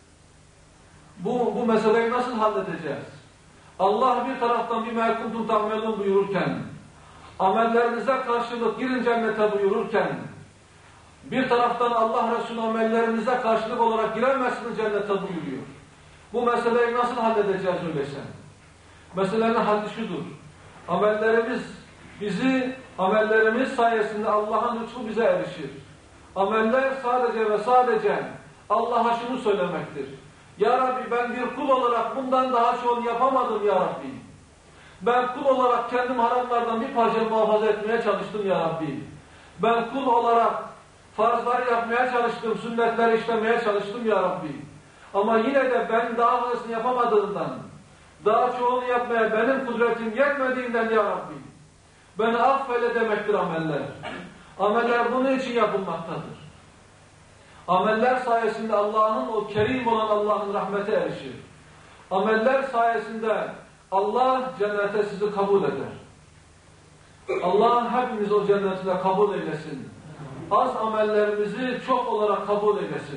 bu, bu meseleyi nasıl halledeceğiz? Allah bir taraftan بِمَا كُنْتُمْ تَعْمَلُونَ buyururken, amellerinize karşılık girin cennete buyururken, bir taraftan Allah Resulü amellerinize karşılık olarak giremezsiniz cennete buyuruyor. Bu meseleyi nasıl halledeceğiz öyleyse? Meselenin haddi şudur. Amellerimiz bizi, amellerimiz sayesinde Allah'ın lütfu bize erişir. Ameller sadece ve sadece Allah'a şunu söylemektir. Ya Rabbi ben bir kul olarak bundan daha çoğunu yapamadım ya Rabbi. Ben kul olarak kendim haramlardan bir parça muhafaza etmeye çalıştım ya Rabbi. Ben kul olarak farzları yapmaya çalıştım, sünnetleri işlemeye çalıştım ya Rabbi. Ama yine de ben daha fazlasını yapamadığımdan, daha çoğunu yapmaya benim kudretim yetmediğinden ya Rabbi. Beni affeyle demektir ameller. Ameller bunun için yapılmaktadır. Ameller sayesinde Allah'ın, o kerim olan Allah'ın rahmeti erişir. Ameller sayesinde Allah cennete sizi kabul eder. Allah hepimiz o cennetine kabul eylesin. Az amellerimizi çok olarak kabul eylesin.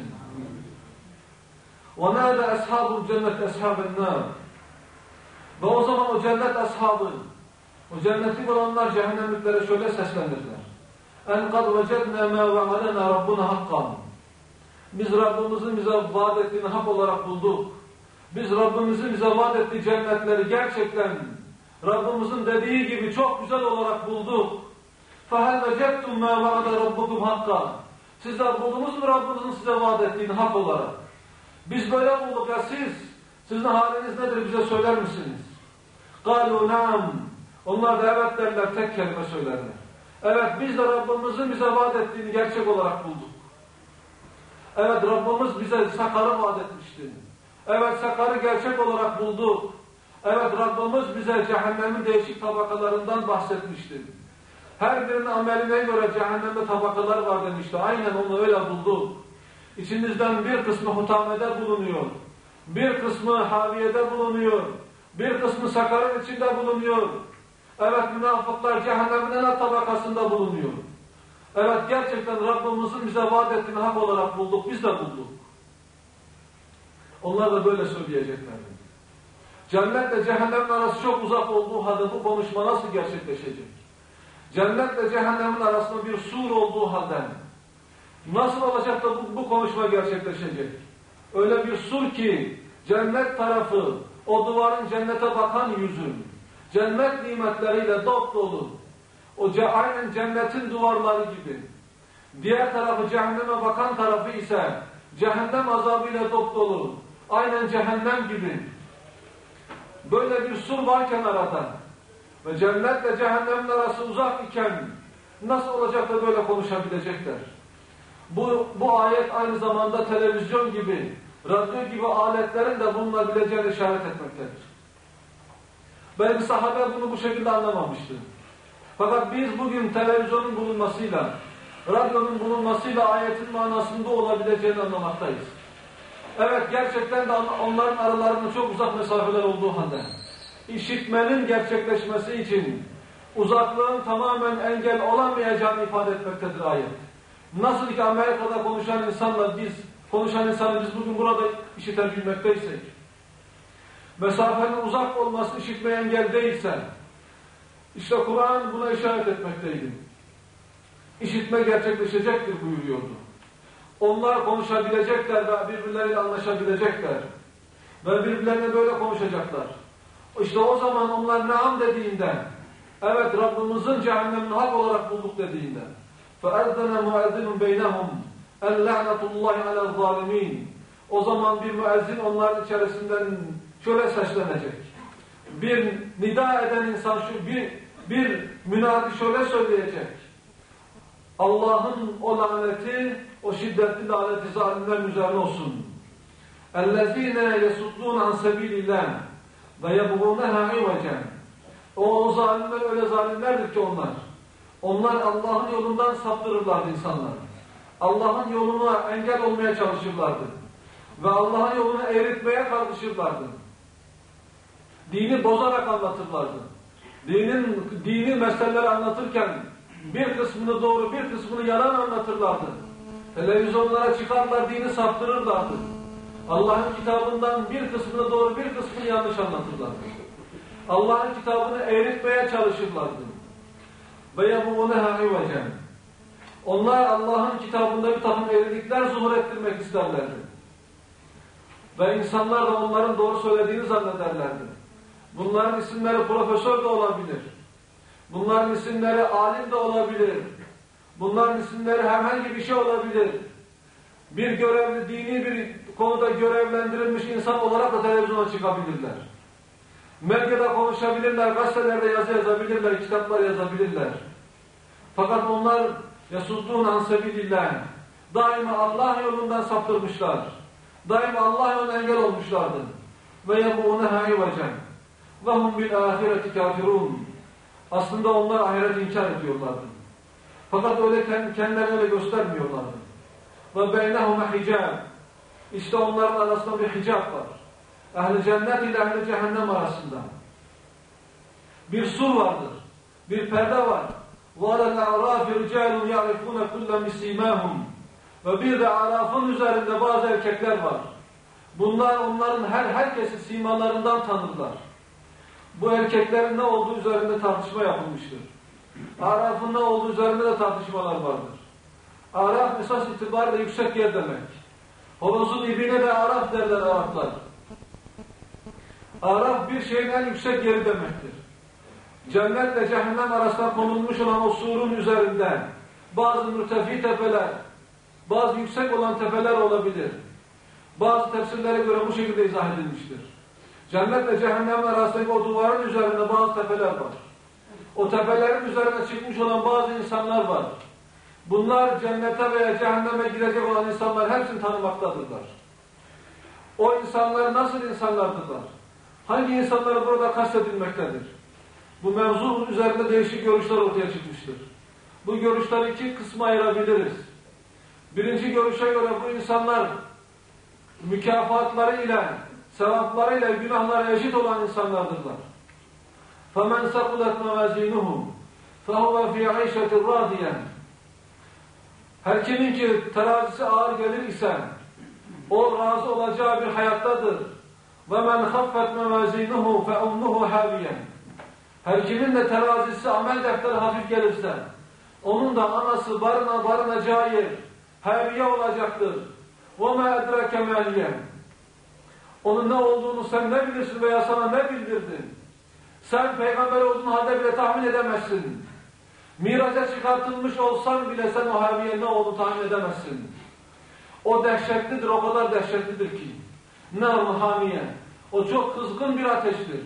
وَنَادَ أَصْحَابُ الْجَنَّةِ أَصْحَابَ النَّارِ Ve o zaman o cennet ashabı, o cennetlik olanlar cehennemliklere şöyle seslenirler. اَنْ قَدْ وَجَدْنَا مَا وَعَلَنَا رَبُّنَا حَقًّا Biz Rabbimizin bize vaat ettiğini hak olarak bulduk. Biz Rabbimizin bize vaat ettiği cennetleri gerçekten Rabbimizin dediği gibi çok güzel olarak bulduk. فَهَلْ وَجَدْتُمْ مَا وَعَدَ رَبُّكُمْ حَقًّا Sizler buldunuz mu Rabbimizin size vaat ettiğini hak olarak? Biz böyle bulduk ya siz, sizin haliniz nedir bize söyler misiniz? قَالُوا نَعَمْ Onlar da evet derler, tek kelime söylerler. Evet biz de Rabbimizin bize vaat ettiğini gerçek olarak bulduk. Evet Rabbimiz bize sakarı vaat etmişti. Evet sakarı gerçek olarak bulduk. Evet Rabbimiz bize cehennemin değişik tabakalarından bahsetmişti. Her birinin ameline göre cehennemde tabakalar var demişti. Aynen onu öyle bulduk. İçinizden bir kısmı hutamede bulunuyor. Bir kısmı haviyede bulunuyor. Bir kısmı sakarın içinde bulunuyor. Evet münafıklar cehennemin en alt tabakasında bulunuyor. Evet gerçekten Rabbimizin bize vaat ettiğini hak olarak bulduk. Biz de bulduk. Onlar da böyle söyleyeceklerdi. Cennetle cehennemin arası çok uzak olduğu halde bu konuşma nasıl gerçekleşecek? Cennetle cehennemin arasında bir sur olduğu halde nasıl olacak da bu, bu konuşma gerçekleşecek? Öyle bir sur ki cennet tarafı o duvarın cennete bakan yüzü cennet nimetleriyle dop dolu. O aynen cennetin duvarları gibi. Diğer tarafı cehenneme bakan tarafı ise cehennem azabıyla dop dolu. Aynen cehennem gibi. Böyle bir sur varken arada ve cennetle cehennemin arası uzak iken nasıl olacak da böyle konuşabilecekler? Bu, bu ayet aynı zamanda televizyon gibi, radyo gibi aletlerin de bulunabileceğine işaret etmektedir. Belki sahabe bunu bu şekilde anlamamıştı. Fakat biz bugün televizyonun bulunmasıyla, radyonun bulunmasıyla ayetin manasında olabileceğini anlamaktayız. Evet gerçekten de onların aralarında çok uzak mesafeler olduğu halde işitmenin gerçekleşmesi için uzaklığın tamamen engel olamayacağını ifade etmektedir ayet. Nasıl ki Amerika'da konuşan insanla biz, konuşan insanı biz bugün burada işitebilmekteysek, mesafenin uzak olması işitmeye engel değilse, işte Kur'an buna işaret etmekteydi. İşitme gerçekleşecektir buyuruyordu. Onlar konuşabilecekler ve birbirleriyle anlaşabilecekler. Ve birbirlerine böyle konuşacaklar. İşte o zaman onlar naam dediğinde, evet Rabbimizin cehennemini hak olarak bulduk dediğinde, فَاَذَّنَ مُعَذِّنٌ بَيْنَهُمْ اَلْلَعْنَةُ اللّٰهِ عَلَى الظَّالِمِينَ O zaman bir müezzin onların içerisinden şöyle seslenecek. Bir nida eden insan, şu bir, bir münadi şöyle söyleyecek. Allah'ın o laneti, o şiddetli laneti zalimlerin üzerine olsun. اَلَّذ۪ينَ يَسُدُّونَ عَنْ سَب۪يلِ اللّٰهِ وَيَبْغُونَهَا عِوَجًا O, o zalimler öyle zalimlerdir ki onlar. Onlar Allah'ın yolundan saptırırlardı insanları. Allah'ın yoluna engel olmaya çalışırlardı. Ve Allah'ın yolunu eğritmeye kalkışırlardı. Dini bozarak anlatırlardı. Dinin, dini meseleleri anlatırken bir kısmını doğru, bir kısmını yalan anlatırlardı. Televizyonlara çıkarlar, dini saptırırlardı. Allah'ın kitabından bir kısmını doğru, bir kısmını yanlış anlatırlardı. Allah'ın kitabını eğritmeye çalışırlardı. Ve yabûneha ivecen. Onlar Allah'ın kitabında bir takım eğrilikler zuhur ettirmek isterlerdi. Ve insanlar da onların doğru söylediğini zannederlerdi. Bunların isimleri profesör de olabilir. Bunların isimleri alim de olabilir. Bunların isimleri herhangi bir şey olabilir. Bir görevli, dini bir konuda görevlendirilmiş insan olarak da televizyona çıkabilirler. Medyada konuşabilirler, gazetelerde yazı yazabilirler, kitaplar yazabilirler. Fakat onlar يَسُدُّونَ عَنْ سَبِيلِ اللّٰهِ Daima Allah yolundan saptırmışlar. Daima Allah yoluna engel olmuşlardı. وَيَبُونَهَا عِوَجًا وَهُمْ بِالْآخِرَةِ كَافِرُونَ Aslında onlar ahireti inkar ediyorlardı. Fakat öyle kendilerini öyle göstermiyorlardı. وَبَيْنَهُمَ حِجَابٍ İşte onların arasında bir hicab var. Ehl-i cennet ile ehl-i cehennem arasında bir sur vardır. Bir perde var. وَعَلَى الْاَعْرَافِ رِجَالٌ يَعْرِفُونَ كُلَّ مِسِيمَاهُمْ Ve bir de Araf'ın üzerinde bazı erkekler var. Bunlar onların her herkesi simalarından tanırlar. Bu erkeklerin ne olduğu üzerinde tartışma yapılmıştır. Araf'ın ne olduğu üzerinde de tartışmalar vardır. Araf esas itibariyle yüksek yer demek. Horozun ibine de Araf derler Araplar. Araf bir şeyin en yüksek yeri demektir. Cennetle cehennem arasında konulmuş olan o surun üzerinde bazı mürtefi tepeler, bazı yüksek olan tepeler olabilir. Bazı tefsirlere göre bu şekilde izah edilmiştir. Cennetle cehennem arasındaki o duvarın üzerinde bazı tepeler var. O tepelerin üzerine çıkmış olan bazı insanlar var. Bunlar cennete veya cehenneme girecek olan insanlar hepsini tanımaktadırlar. O insanlar nasıl insanlardırlar? Hangi insanlar burada kastedilmektedir? Bu mevzu üzerinde değişik görüşler ortaya çıkmıştır. Bu görüşleri iki kısma ayırabiliriz. Birinci görüşe göre bu insanlar mükafatları ile, sevapları ile günahları eşit olan insanlardırlar. فَمَنْ سَقُلَتْ مَوَازِينُهُمْ فَهُوَ فِي عَيْشَةٍ رَاضِيًا Her kimin ki terazisi ağır gelir ise o razı olacağı bir hayattadır. وَمَنْ خَفَّتْ مَوَازِينُهُ فَأُمُّهُ هَاوِيًا Her kimin de terazisi amel defteri hafif gelirse onun da anası barına barınacağı yer haviye olacaktır. وَمَا اَدْرَكَ مَالِيًا Onun ne olduğunu sen ne bilirsin veya sana ne bildirdin? Sen peygamber olduğun halde bile tahmin edemezsin. Miraca çıkartılmış olsan bile sen o haviye ne olduğunu tahmin edemezsin. O dehşetlidir, o kadar dehşetlidir ki. Nar-ı hamiye. O çok kızgın bir ateştir.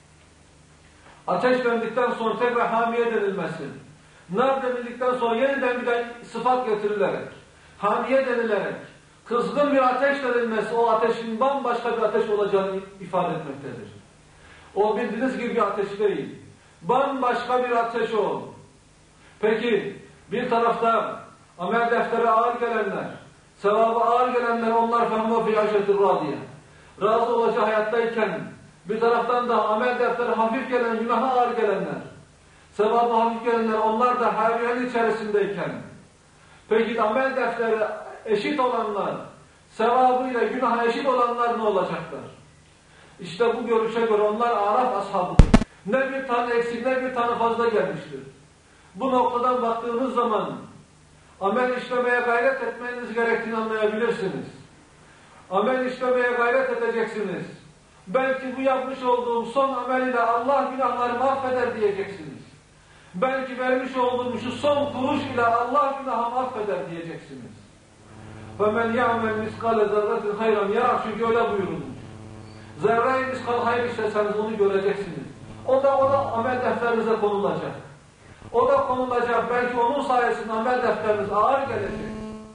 Ateş denildikten sonra tekrar hamiye denilmesi. Nar denildikten sonra yeniden bir de sıfat getirilerek, hamiye denilerek, kızgın bir ateş denilmesi o ateşin bambaşka bir ateş olacağını ifade etmektedir. O bildiğiniz gibi bir ateş değil. Bambaşka bir ateş o. Peki bir tarafta amel defteri ağır gelenler, sevabı ağır gelenler onlar فَهُمَ فِي عَيْشَةٍ رَاضِيَةٍ Razı olacağı hayattayken bir taraftan da amel defteri hafif gelen, günaha ağır gelenler, sevabı hafif gelenler onlar da haviyenin içerisindeyken peki amel defteri eşit olanlar, sevabıyla günaha eşit olanlar ne olacaklar? İşte bu görüşe göre onlar Araf ashabıdır. Ne bir tane eksik ne bir tane fazla gelmiştir. Bu noktadan baktığınız zaman amel işlemeye gayret etmeniz gerektiğini anlayabilirsiniz. Amel işlemeye gayret edeceksiniz. Belki bu yapmış olduğum son amel ile Allah günahlarımı affeder diyeceksiniz. Belki vermiş olduğum şu son kuruş ile Allah günahımı affeder diyeceksiniz. وَمَنْ يَعْمَلْ مِسْقَالَ ذَرَّةٍ خَيْرًا يَرَى Çünkü öyle buyurulmuş. Zerre-i miskal hayır işleseniz onu göreceksiniz. O da o da amel defterinize konulacak. O da konulacak. Belki onun sayesinde amel defteriniz ağır gelecek.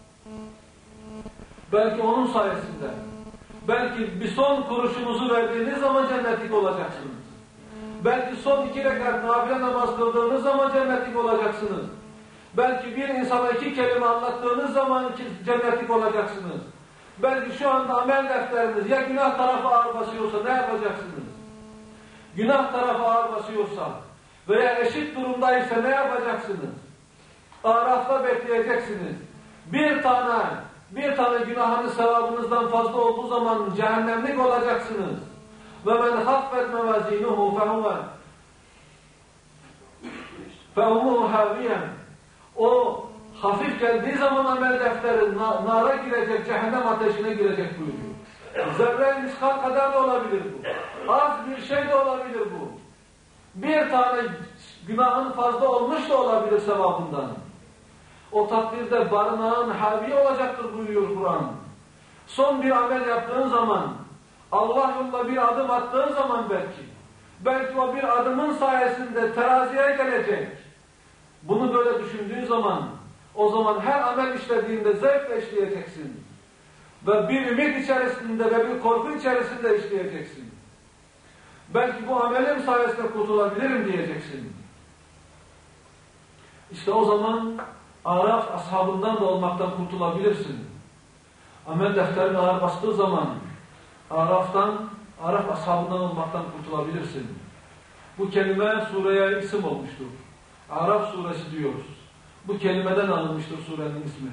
Belki onun sayesinde. Belki bir son kuruşunuzu verdiğiniz zaman cennetlik olacaksınız. Belki son iki rekat nafile namaz kıldığınız zaman cennetlik olacaksınız. Belki bir insana iki kelime anlattığınız zaman cennetlik olacaksınız. Belki şu anda amel defteriniz ya günah tarafı ağır basıyorsa ne yapacaksınız? Günah tarafı ağır basıyorsa veya eşit durumdaysa ne yapacaksınız? Araf'ta bekleyeceksiniz. Bir tane, bir tane günahınız sevabınızdan fazla olduğu zaman cehennemlik olacaksınız. Ve men haffet mevazinuhu fehuve feumuhu haviyen o hafif geldiği zaman amel defteri na nara girecek, cehennem ateşine girecek buyuruyor. Zerre-i miskal kadar da olabilir bu. Az bir şey de olabilir bu. Bir tane günahın fazla olmuş da olabilir sevabından. O takdirde barınağın havi olacaktır buyuruyor Kur'an. Son bir amel yaptığın zaman, Allah yolunda bir adım attığın zaman belki, belki o bir adımın sayesinde teraziye gelecek. Bunu böyle düşündüğün zaman, o zaman her amel işlediğinde zevkle işleyeceksin. Ve bir ümit içerisinde ve bir korku içerisinde işleyeceksin. Belki bu amelim sayesinde kurtulabilirim diyeceksin. İşte o zaman Araf ashabından da olmaktan kurtulabilirsin. Amel defterin ağır bastığı zaman Araf'tan, Araf ashabından olmaktan kurtulabilirsin. Bu kelime sureye isim olmuştur. Araf suresi diyoruz. Bu kelimeden alınmıştır surenin ismi.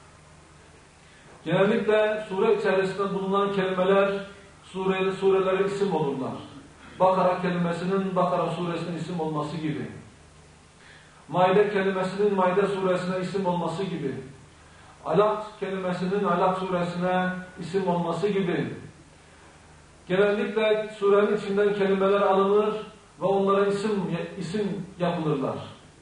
Genellikle sure içerisinde bulunan kelimeler sureli surelere isim olurlar. Bakara kelimesinin Bakara suresine isim olması gibi. Maide kelimesinin Maide suresine isim olması gibi. Alak kelimesinin Alak suresine isim olması gibi. Genellikle surenin içinden kelimeler alınır ve onlara isim, isim yapılırlar.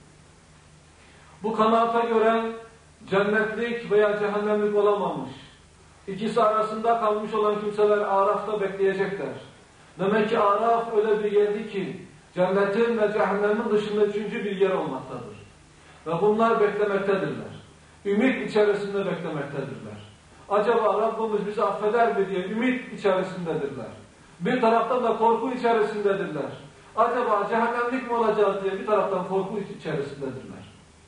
Bu kanaata göre cennetlik veya cehennemlik olamamış. İkisi arasında kalmış olan kimseler Araf'ta bekleyecekler. Demek ki Araf öyle bir yerdi ki cennetin ve cehennemin dışında üçüncü bir yer olmaktadır. Ve bunlar beklemektedirler. Ümit içerisinde beklemektedirler. Acaba Rabbimiz bizi affeder mi diye ümit içerisindedirler. Bir taraftan da korku içerisindedirler. Acaba cehennemlik mi olacağız diye bir taraftan korku içerisindedirler.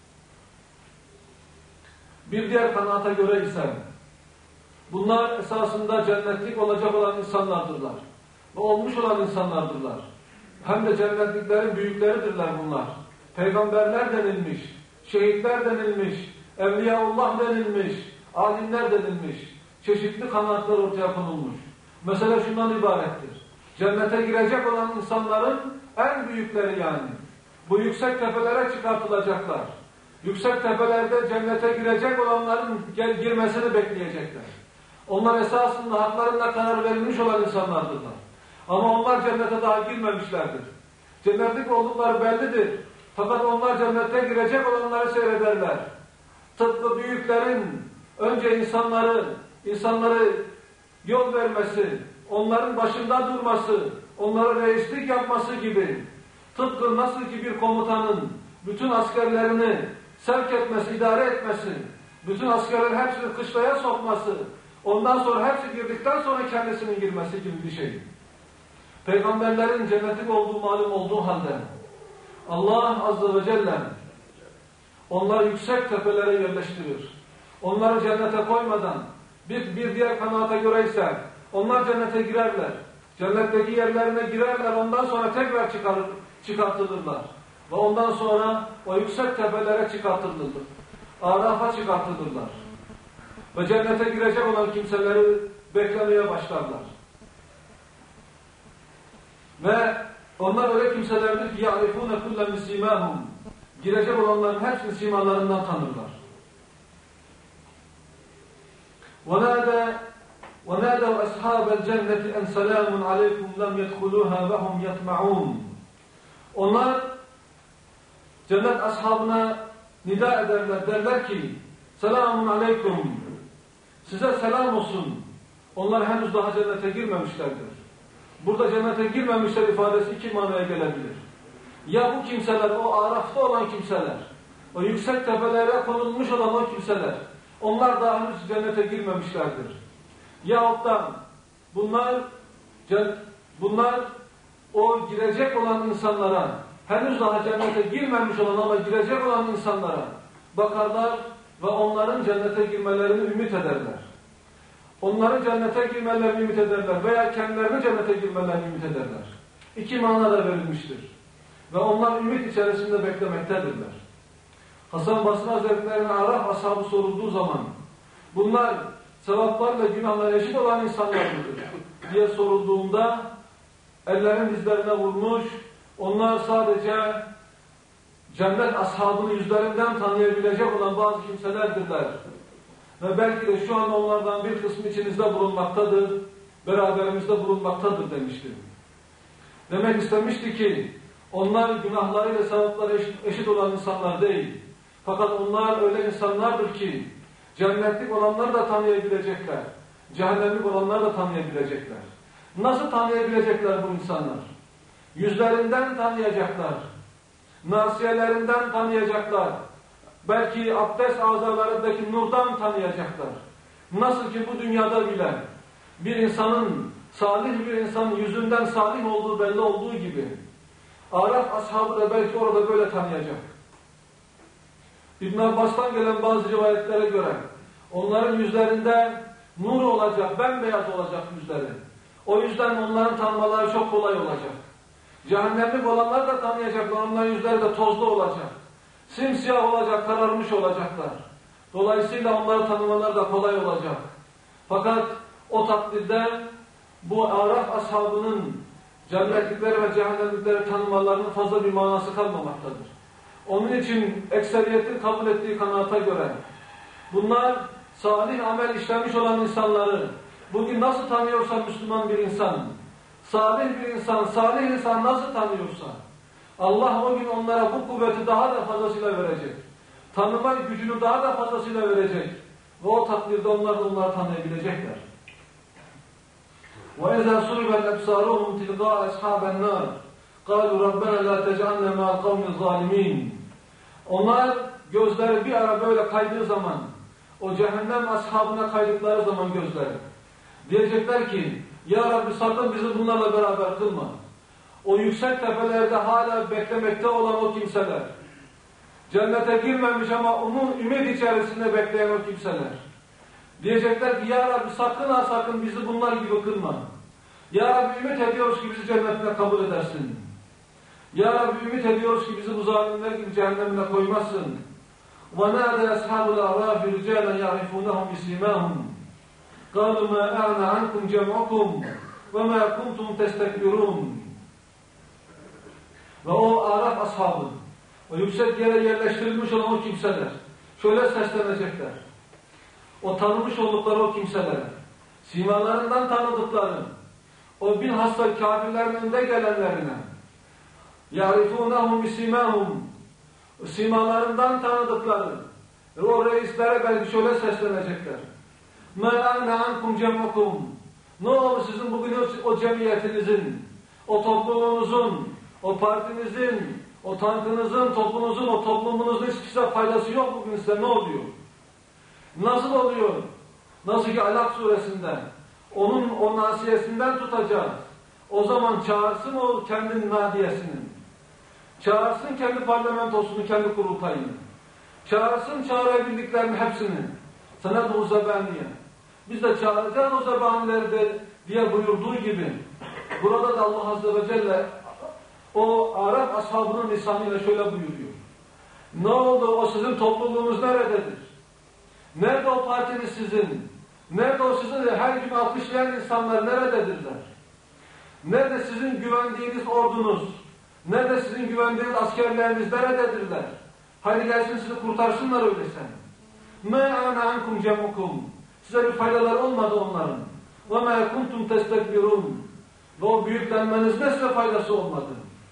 Bir diğer kanaata göre ise bunlar esasında cennetlik olacak olan insanlardırlar. Ve olmuş olan insanlardırlar. Hem de cennetliklerin büyükleridirler bunlar. Peygamberler denilmiş, şehitler denilmiş, Evliyaullah denilmiş, alimler denilmiş. Çeşitli kanaatlar ortaya konulmuş. Mesele şundan ibarettir. Cennete girecek olan insanların en büyükleri yani. Bu yüksek tepelere çıkartılacaklar. Yüksek tepelerde cennete girecek olanların girmesini bekleyecekler. Onlar esasında haklarında karar verilmiş olan insanlardırlar. Ama onlar cennete daha girmemişlerdir. Cennetlik oldukları bellidir. Fakat onlar cennete girecek olanları seyrederler. Tıpkı büyüklerin önce insanları, insanları yol vermesi, onların başında durması, onlara reislik yapması gibi, tıpkı nasıl ki bir komutanın bütün askerlerini sevk etmesi, idare etmesi, bütün askerlerin hepsini kışlaya sokması, ondan sonra hepsi girdikten sonra kendisinin girmesi gibi bir şey. Peygamberlerin cennetlik olduğu malum olduğu halde Allah Azze ve Celle onları yüksek tepelere yerleştirir. Onları cennete koymadan bir, bir diğer kanaata göre ise onlar cennete girerler. Cennetteki yerlerine girerler. Ondan sonra tekrar çıkarır, çıkartılırlar. Ve ondan sonra o yüksek tepelere çıkartılırlar. Araf'a çıkartılırlar. Ve cennete girecek olan kimseleri beklemeye başlarlar. Ve onlar öyle kimselerdir ki يَعْرِفُونَ كُلَّ مِسِيمَاهُمْ girecek olanların hepsini simalarından tanırlar. وَنَادَى وَنَادَوْا أَصْحَابَ الْجَنَّةِ أَنْ سَلَامٌ عَلَيْكُمْ لَمْ يَدْخُلُوهَا وَهُمْ يَطْمَعُونَ Onlar cennet ashabına nida ederler, derler ki selamun aleyküm, size selam olsun. Onlar henüz daha cennete girmemişlerdir. Burada cennete girmemişler ifadesi iki manaya gelebilir. Ya bu kimseler, o Araf'ta olan kimseler, o yüksek tepelere konulmuş olan o kimseler, onlar daha henüz cennete girmemişlerdir. Yahut da bunlar, bunlar o girecek olan insanlara, henüz daha cennete girmemiş olan ama girecek olan insanlara bakarlar ve onların cennete girmelerini ümit ederler. Onların cennete girmelerini ümit ederler veya kendilerinin cennete girmelerini ümit ederler. İki mana da verilmiştir. Ve onlar ümit içerisinde beklemektedirler. Hasan Basri Hazretleri'nin Araf ashabı sorulduğu zaman bunlar sevaplarla günahlar eşit olan insanlardır diye sorulduğunda ellerini dizlerine vurmuş, onlar sadece cennet ashabını yüzlerinden tanıyabilecek olan bazı kimselerdirler. Ve belki de şu an onlardan bir kısmı içinizde bulunmaktadır, beraberimizde bulunmaktadır demişti. Demek istemişti ki onlar günahlarıyla sevapları eşit, eşit olan insanlar değil. Fakat onlar öyle insanlardır ki cennetlik olanları da tanıyabilecekler, cehennemlik olanları da tanıyabilecekler. Nasıl tanıyabilecekler bu insanlar? Yüzlerinden tanıyacaklar, nasiyelerinden tanıyacaklar, belki abdest azalarındaki nurdan tanıyacaklar. Nasıl ki bu dünyada bile bir insanın, salih bir insanın yüzünden salih olduğu belli olduğu gibi Araf ashabı da belki orada böyle tanıyacak. İbn Abbas'tan gelen bazı rivayetlere göre onların yüzlerinde nur olacak, bembeyaz olacak yüzleri. O yüzden onların tanımaları çok kolay olacak. Cehennemlik olanlar da tanıyacaklar, onların yüzleri de tozlu olacak. Simsiyah olacak, kararmış olacaklar. Dolayısıyla onları tanımaları da kolay olacak. Fakat o takdirde bu Araf ashabının cennetlikleri ve cehennemlikleri tanımalarının fazla bir manası kalmamaktadır. Onun için ekseriyetin kabul ettiği kanaata göre bunlar salih amel işlemiş olan insanları bugün nasıl tanıyorsa Müslüman bir insan, salih bir insan, salih insan nasıl tanıyorsa Allah o gün onlara bu kuvveti daha da fazlasıyla verecek. Tanıma gücünü daha da fazlasıyla verecek. Ve o takdirde onlar da onları tanıyabilecekler. وَاِذَا سُرِبَ الْاَبْصَارُهُمْ تِلْقَاءَ أَصْحَابَ النَّارِ قَالُوا رَبَّنَا لَا تَجْعَلْنَا مَا الْقَوْمِ الظَّالِمِينَ Onlar gözleri bir ara böyle kaydığı zaman, o cehennem ashabına kaydıkları zaman gözleri, diyecekler ki, Ya Rabbi sakın bizi bunlarla beraber kılma. O yüksek tepelerde hala beklemekte olan o kimseler, cennete girmemiş ama onun ümit içerisinde bekleyen o kimseler, diyecekler ki, Ya Rabbi sakın ha sakın bizi bunlar gibi kılma. Ya Rabbi ümit ediyoruz ki bizi cennetine kabul edersin. Ya Rabbi ümit ediyoruz ki bizi bu zalimler gibi cehennemine koymazsın. وَنَادَ أَصْحَابُ الْأَعْرَافِ رِجَالًا يَعْرِفُونَهُمْ بِسِيمَاهُمْ قَالُوا مَا أَغْنَى عَنْكُمْ جَمْعُكُمْ وَمَا كُنْتُمْ تَسْتَكْبِرُونَ Ve o Araf ashabı, o yüksek yere yerleştirilmiş olan o kimseler, şöyle seslenecekler. O tanımış oldukları o kimseler, simalarından tanıdıkları, o bilhassa kafirlerin önde gelenlerine, يَعْرِفُونَهُمْ بِسِيمَاهُمْ simalarından tanıdıkları ve o reislere belki şöyle seslenecekler. مَا أَغْنَ عَنْكُمْ جَمْعُكُمْ Ne olur sizin bugün o cemiyetinizin, o topluluğunuzun, o partinizin, o tankınızın, toplumunuzun, o toplumunuzun hiç size faydası yok bugün size ne oluyor? Nasıl oluyor? Nasıl ki Alak suresinde onun o nasiyesinden tutacağız. O zaman çağırsın o kendi nadiyesini. Çağırsın kendi parlamentosunu, kendi kurultayını. Çağırsın çağırabildiklerinin hepsini. Sened'u zebaniye. Biz de çağıracağız o zebanileri de diye buyurduğu gibi. Burada da Allah Azze ve Celle o Arap ashabının lisanıyla şöyle buyuruyor. Ne oldu? O sizin topluluğunuz nerededir? Nerede o partiniz sizin? Nerede o sizin her gün alkışlayan insanlar nerededirler? Nerede sizin güvendiğiniz ordunuz? Nerede sizin güvendiğiniz askerleriniz nerededirler? Hadi gelsin sizi kurtarsınlar öyleyse. مَا اَنَا عَنْكُمْ جَمُكُمْ Size bir faydaları olmadı onların. وَمَا كُنْتُمْ تَسْتَكْبِرُونَ Ve o büyüklenmeniz ne size faydası olmadı?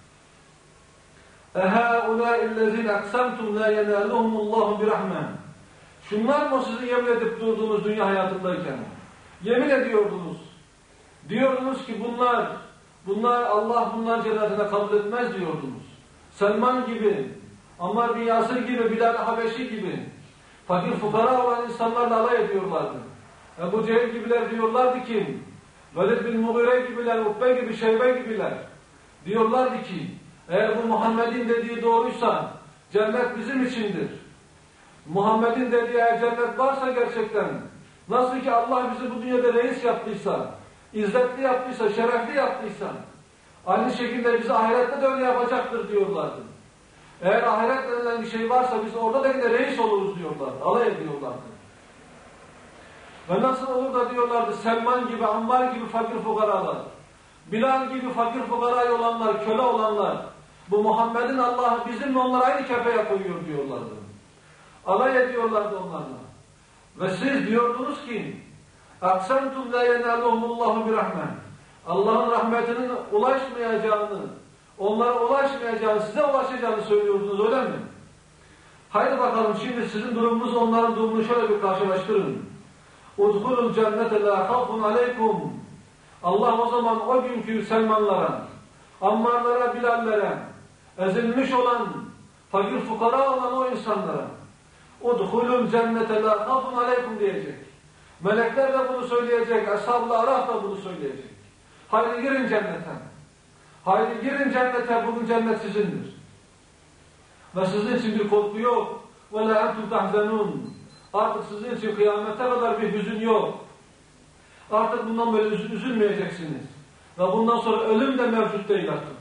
اَهَا اُلَٰئِ اَقْسَمْتُمْ لَا يَنَالُهُمُ اللّٰهُ بِرَحْمًا Şunlar mı sizin yemin edip durduğunuz dünya hayatındayken? Yemin ediyordunuz. Diyordunuz ki bunlar, bunlar Allah bunlar cennetine kabul etmez diyordunuz. Selman gibi, Ammar bin Yasir gibi, Bilal Habeşi gibi, fakir fukara olan insanlarla alay ediyorlardı. Ebu Cehil gibiler diyorlardı ki, Velid bin Mughire gibiler, Ukbe gibi, Şeybe gibiler. Diyorlardı ki, eğer bu Muhammed'in dediği doğruysa, cennet bizim içindir. Muhammed'in dediği eğer cennet varsa gerçekten, nasıl ki Allah bizi bu dünyada reis yaptıysa, İzzetli yaptıysa, şerefli yaptıysa, aynı şekilde bizi ahirette de öyle yapacaktır diyorlardı. Eğer ahiret denilen bir şey varsa biz orada da yine reis oluruz diyorlardı, alay ediyorlardı. Ve nasıl olur da diyorlardı, Selman gibi, Ammar gibi fakir fukaralar, Bilal gibi fakir fukara olanlar, köle olanlar, bu Muhammed'in Allah'ı bizimle onları aynı kefeye koyuyor diyorlardı. Alay ediyorlardı onlarla. Ve siz diyordunuz ki, اَقْسَمْتُمْ لَا يَنَالُهُمُ اللّٰهُ بِرَحْمًا Allah'ın rahmetinin ulaşmayacağını, onlara ulaşmayacağını, size ulaşacağını söylüyordunuz öyle mi? Haydi bakalım şimdi sizin durumunuz onların durumunu şöyle bir karşılaştırın. اُدْخُلُ الْجَنَّةَ لَا خَوْفٌ عَلَيْكُمْ Allah o zaman o günkü Selmanlara, Ammarlara, Bilallere, ezilmiş olan, fakir fukara olan o insanlara اُدْخُلُ الْجَنَّةَ لَا خَوْفٌ عَلَيْكُمْ diyecek. Melekler de bunu söyleyecek, Ashab-ı Araf da bunu söyleyecek. Haydi girin cennete. Haydi girin cennete, bugün cennet sizindir. Ve sizin için bir korku yok. وَلَا اَنْتُمْ تَحْزَنُونَ Artık sizin için kıyamete kadar bir hüzün yok. Artık bundan böyle üz üzülmeyeceksiniz. Ve bundan sonra ölüm de mevcut değil artık.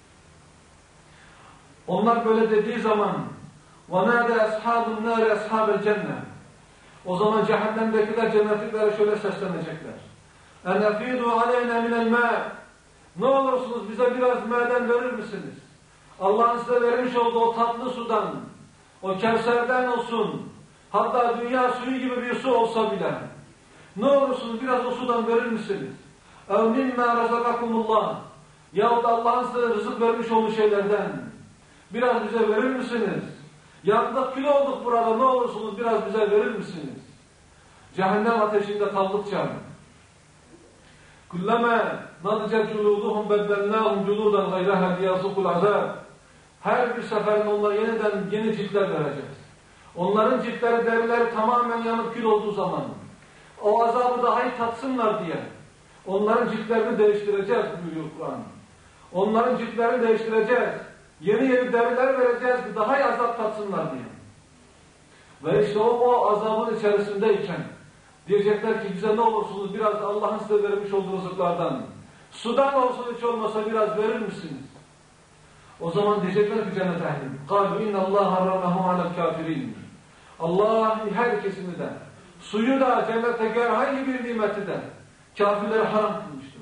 Onlar böyle dediği zaman وَنَادَ أَصْحَابُ النَّارِ أَصْحَابَ الْجَنَّةِ O zaman cehennemdekiler cennetliklere şöyle seslenecekler. اَنَفِيدُوا عَلَيْنَا مِنَ الْمَاءِ Ne olursunuz bize biraz ma'den verir misiniz? Allah'ın size vermiş olduğu o tatlı sudan, o Kevser'den olsun, hatta dünya suyu gibi bir su olsa bile, ne olursunuz biraz o sudan verir misiniz? اَوْ مِمَّا رَزَقَكُمُ اللّٰهِ Yahut Allah'ın size rızık vermiş olduğu şeylerden biraz bize verir misiniz? Yandık kül olduk burada, ne olursunuz biraz bize verir misiniz? Cehennem ateşinde kaldıkça كُلَّمَا نَضْجَ جُلُودُهُمْ بَدَّلْنَاهُمْ جُلُودًا غَيْرَهَا لِيَذُوقُوا الْعَذَابِ Her bir seferinde onlara yeniden yeni ciltler vereceğiz. Onların ciltleri, derileri tamamen yanıp kül olduğu zaman o azabı daha iyi tatsınlar diye onların ciltlerini değiştireceğiz buyuruyor Kur'an. Onların ciltlerini değiştireceğiz. Yeni yeni deriler vereceğiz ki daha iyi azap tatsınlar diye. Ve işte o, o azabın içerisindeyken diyecekler ki bize ne olursunuz biraz Allah'ın size vermiş olduğu rızıklardan, sudan olsun hiç olmasa biraz verir misiniz? O zaman diyecekler ki cennet ehli. قَالُوا اِنَّ اللّٰهَ حَرَّمَهُ عَلَى الْكَافِرِينَ Allah herkesini de, suyu da, cennete gel hangi bir nimeti de kafirlere haram kılmıştır.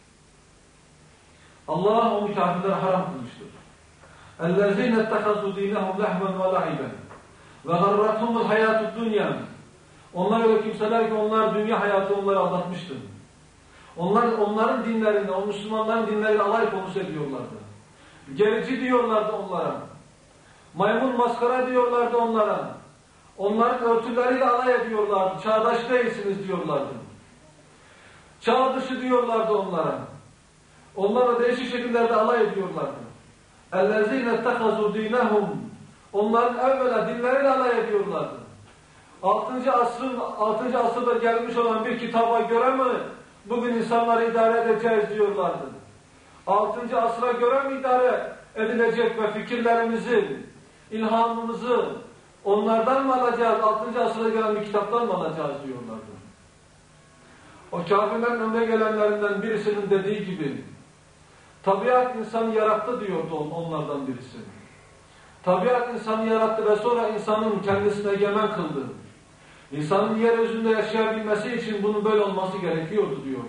Allah onu kafirlere haram kılmıştır. اَلَّذ۪ينَ اتَّخَذُوا دِينَهُمْ لَحْمًا وَلَعِبًا وَغَرَّتْهُمُ الْحَيَاتُ الدُّنْيَا Onlar öyle kimseler ki onlar dünya hayatı onları aldatmıştır. Onlar, onların dinlerinde, o Müslümanların dinleriyle alay konusu ediyorlardı. Gerici diyorlardı onlara. Maymun maskara diyorlardı onlara. Onların örtüleriyle alay ediyorlardı. Çağdaş değilsiniz diyorlardı. Çağ dışı diyorlardı onlara. Onlarla değişik şekillerde alay ediyorlardı. اَلَّذ۪ينَ اتَّخَذُوا دِينَهُمْ Onların evvela dinleriyle alay ediyorlardı. altıncı asrın altıncı asırda gelmiş olan bir kitaba göre mi bugün insanları idare edeceğiz diyorlardı. altıncı asra göre mi idare edilecek ve fikirlerimizi, ilhamımızı onlardan mı alacağız, altıncı asırda gelen bir kitaptan mı alacağız diyorlardı. O kafirlerin önüne gelenlerinden birisinin dediği gibi tabiat insanı yarattı diyordu onlardan birisi. Tabiat insanı yarattı ve sonra insanın kendisine egemen kıldı. İnsanın yeryüzünde yaşayabilmesi için bunun böyle olması gerekiyordu diyordu.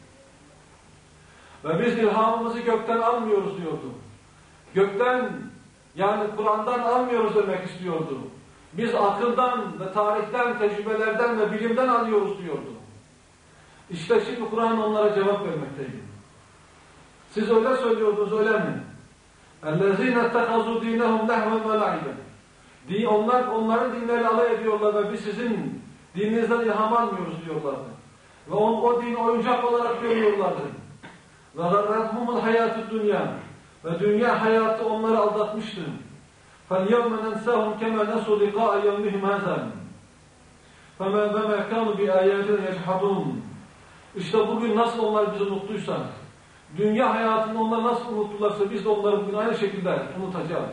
Ve biz ilhamımızı gökten almıyoruz diyordu. Gökten yani Kur'an'dan almıyoruz demek istiyordu. Biz akıldan ve tarihten, tecrübelerden ve bilimden alıyoruz diyordu. İşte şimdi Kur'an onlara cevap vermekteydi. Siz öyle söylüyordunuz öyle mi? اَلَّذ۪ينَ اتَّخَذُوا دِينَهُمْ لَحْمًا وَلَعِبًا Onlar, onların dinleri alay ediyorlar ve biz sizin dininizden ilham almıyoruz diyorlardı. Ve on, o dini oyuncak olarak görüyorlardı. وَغَرَّتْهُمُ الْحَيَاتُ الدُّنْيَا Ve dünya hayatı onları aldatmıştı. فَالْيَوْمَ نَنْسَاهُمْ كَمَا نَسُوا لِقَاءَ يَوْمِهِمْ هَذَا فَمَا بَمَا كَانُوا بِآيَاتِنَا يَجْحَدُونَ İşte bugün nasıl onlar bizi unuttuysa, dünya hayatını onlar nasıl unuttularsa biz de onları bugün aynı şekilde unutacağız.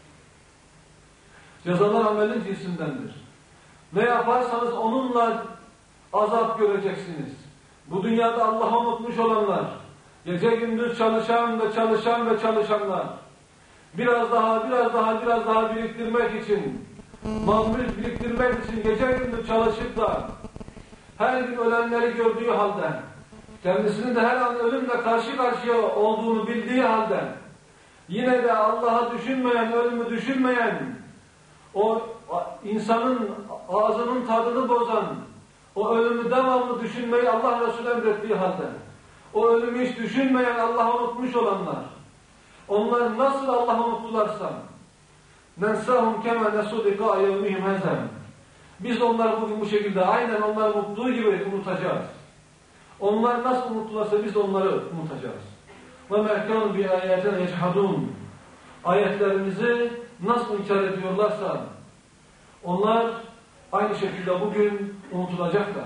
Cezalar amelin cinsindendir. Ne yaparsanız onunla azap göreceksiniz. Bu dünyada Allah'ı unutmuş olanlar, gece gündüz çalışan ve çalışan ve çalışanlar, biraz daha, biraz daha, biraz daha biriktirmek için, mal mülk biriktirmek için gece gündüz çalışıp da her gün ölenleri gördüğü halde, kendisinin de her an ölümle karşı karşıya olduğunu bildiği halde, yine de Allah'a düşünmeyen, ölümü düşünmeyen, o insanın ağzının tadını bozan, o ölümü devamlı düşünmeyi Allah Resulü emrettiği halde, o ölümü hiç düşünmeyen, Allah'ı unutmuş olanlar, onlar nasıl Allah'ı unuttularsa, نَنْسَاهُمْ كَمَا نَسُوا لِقَاءَ يَوْمِهِمْ هَذَا Biz onları bugün bu şekilde aynen onları unuttuğu gibi unutacağız. Onlar nasıl unuttularsa biz de onları unutacağız. وَمَا كَانُوا بِآيَاتِنَا يَجْحَدُونَ Ayetlerimizi nasıl inkar ediyorlarsa onlar aynı şekilde bugün unutulacaklar.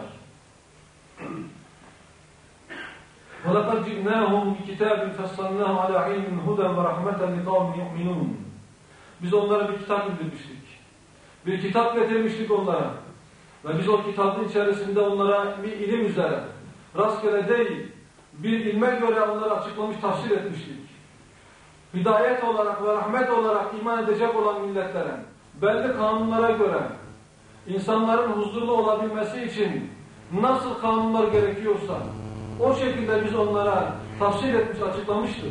وَلَقَدْ جِئْنَاهُمْ بِكِتَابٍ فَصَّلْنَاهُ عَلَى عِلْمٍ هُدًى وَرَحْمَةً لِقَوْمٍ يُؤْمِنُونَ Biz onlara bir kitap indirmiştik. Bir kitap getirmiştik onlara. Ve biz o kitabın içerisinde onlara bir ilim üzere, rastgele değil, bir ilme göre onları açıklamış, tafsir etmiştik. Hidayet olarak ve rahmet olarak iman edecek olan milletlere, belli kanunlara göre insanların huzurlu olabilmesi için nasıl kanunlar gerekiyorsa o şekilde biz onlara tafsir etmiş, açıklamıştık.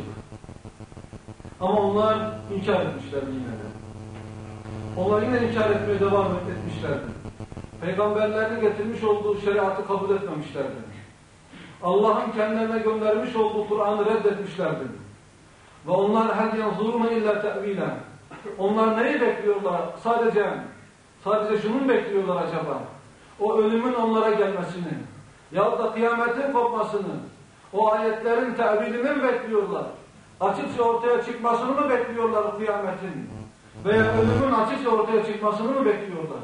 Ama onlar inkar etmişler yine de. Onlar yine inkar etmeye devam etmişlerdi. Peygamberlerin getirmiş olduğu şeriatı kabul etmemişlerdi. Allah'ın kendilerine göndermiş olduğu Kur'an'ı reddetmişlerdi. Ve onlar hel yanzuruna illa te'vila. Onlar neyi bekliyorlar? Sadece sadece şunu mu bekliyorlar acaba? O ölümün onlara gelmesini yahut da kıyametin kopmasını, o ayetlerin tevilini mi bekliyorlar? Açıkça ortaya çıkmasını mı bekliyorlar kıyametin? Veya ölümün açıkça ortaya çıkmasını mı bekliyorlar?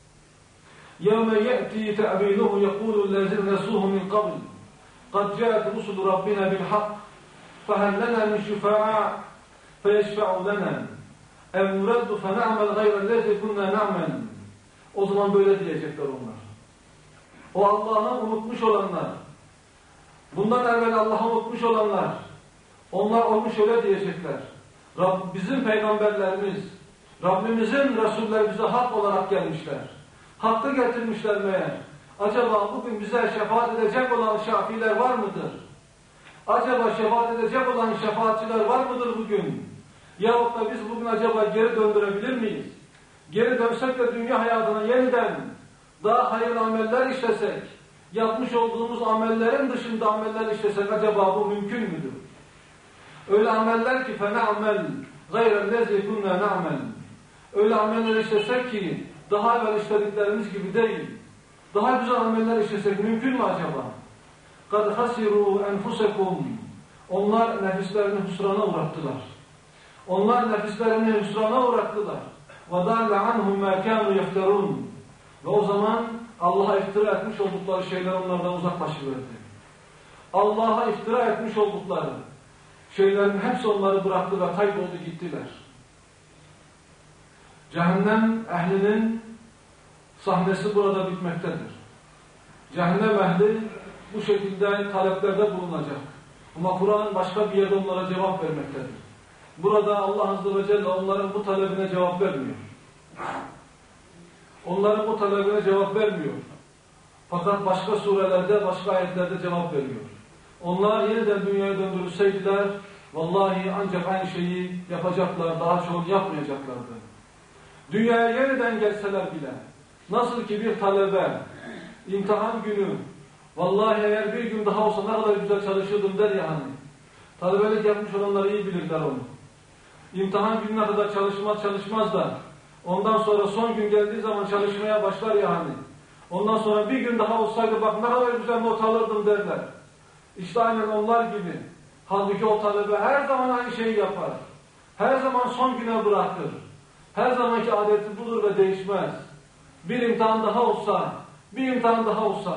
يَوْمَ يَأْتِي تَعْبِيلُهُ يَقُولُ الَّذِينَ نَسُوهُ مِنْ قَبْلِ قَدْ جَاءَتْ رُسُلُ رَبِّنَا بِالْحَقِّ فَهَلْ لَنَا مِنْ شُفَعَاءَ فَيَشْفَعُوا لَنَا اَمْ نُرَدُّ فَنَعْمَلْ غَيْرَ الَّذِي كُنَّا نَعْمَلْ. O zaman böyle diyecekler onlar. O Allah'ı unutmuş olanlar, bundan evvel Allah'ı unutmuş olanlar, onlar onu şöyle diyecekler. Rab, bizim peygamberlerimiz, Rabbimizin Resulleri bize hak olarak gelmişler. Hakkı getirmişler meğer. Acaba bugün bize şefaat edecek olan şafiler var mıdır? Acaba şefaat edecek olan şefaatçiler var mıdır bugün? Yahut da biz bugün acaba geri döndürebilir miyiz? Geri dönsek de dünya hayatına yeniden daha hayırlı ameller işlesek, yapmış olduğumuz amellerin dışında ameller işlesek acaba bu mümkün müdür? Öyle ameller ki فَنَعْمَلْ غَيْرَ الَّذِي كُنَّا نَعْمَلْ. Öyle ameller işlesek ki daha evvel işlediklerimiz gibi değil. Daha güzel ameller işlesek mümkün mü acaba? قَدْ خَسِرُوا أَنْفُسَكُمْ. Onlar nefislerini hüsrana uğrattılar. Onlar nefislerini hüsrana uğrattılar. وَدَعْلَ عَنْهُمْ مَا كَانُوا يَفْتَرُونَ. Ve o zaman Allah'a iftira etmiş oldukları şeyler onlardan uzaklaşıverdi. Allah'a iftira etmiş oldukları şeylerin hepsi onları bıraktı ve kayboldu gittiler. Cehennem ehlinin sahnesi burada bitmektedir. Cehennem ehli bu şekilde taleplerde bulunacak. Ama Kur'an başka bir yerde onlara cevap vermektedir. Burada Allah Azze ve Celle onların bu talebine cevap vermiyor. Onların bu talebine cevap vermiyor. Fakat başka surelerde, başka ayetlerde cevap veriyor. Onlar yeniden dünyaya döndürülseydiler, vallahi ancak aynı şeyi yapacaklar, daha çok yapmayacaklardı. Dünyaya yeniden gelseler bile, nasıl ki bir talebe, imtihan günü, vallahi eğer bir gün daha olsa ne kadar güzel çalışırdım der ya hani. Talebelik yapmış olanlar iyi bilirler onu. İmtihan gününe kadar çalışmaz çalışmaz da, ondan sonra son gün geldiği zaman çalışmaya başlar ya hani. Ondan sonra bir gün daha olsaydı bak ne kadar güzel not alırdım derler. İşte aynen onlar gibi. Halbuki o talebe her zaman aynı şeyi yapar. Her zaman son güne bırakır. Her zamanki adeti budur ve değişmez. Bir imtihan daha olsa, bir imtihan daha olsa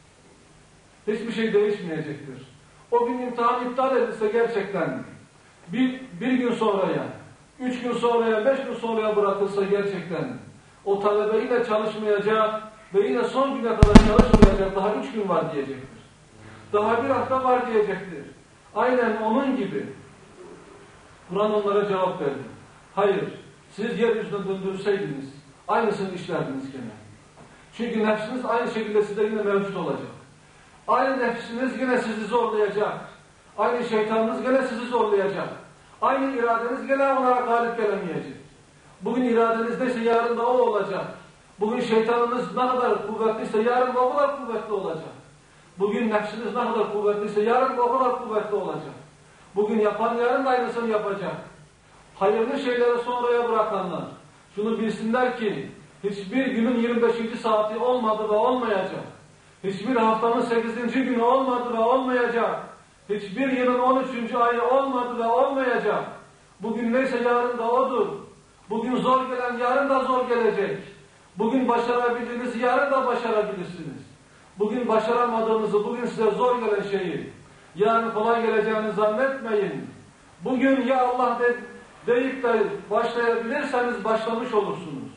hiçbir şey değişmeyecektir. O gün imtihan iptal edilse gerçekten bir, bir gün sonraya, üç gün sonraya, beş gün sonraya bırakılsa gerçekten o talebe yine çalışmayacak ve yine son güne kadar çalışmayacak, daha üç gün var diyecektir. Daha bir hafta var diyecektir. Aynen onun gibi. Kur'an onlara cevap verdi. Hayır, siz yeryüzüne döndürseydiniz, aynısını işlerdiniz gene. Çünkü nefsiniz aynı şekilde size yine mevcut olacak. Aynı nefsiniz yine sizi zorlayacak. Aynı şeytanınız gene sizi zorlayacak. Aynı iradeniz gene onlara galip gelemeyecek. Bugün iradenizdeyse yarın da o olacak. Bugün şeytanınız ne kadar kuvvetliyse yarın da o kadar kuvvetli olacak. Bugün nefsiniz ne kadar kuvvetliyse yarın da o kadar kuvvetli olacak. Bugün yapan yarın da aynısını yapacak. Hayırlı şeyleri sonraya bırakanlar şunu bilsinler ki hiçbir günün yirmi beşinci saati olmadı ve olmayacak. Hiçbir haftanın sekizinci günü olmadı ve olmayacak. Hiçbir yılın on üçüncü ayı olmadı ve olmayacak. Bugün neyse yarın da odur. Bugün zor gelen yarın da zor gelecek. Bugün başarabildiğinizi yarın da başarabilirsiniz. Bugün başaramadığınızı, bugün size zor gelen şeyi yarın kolay geleceğini zannetmeyin. Bugün ya Allah de, deyip de başlayabilirseniz başlamış olursunuz.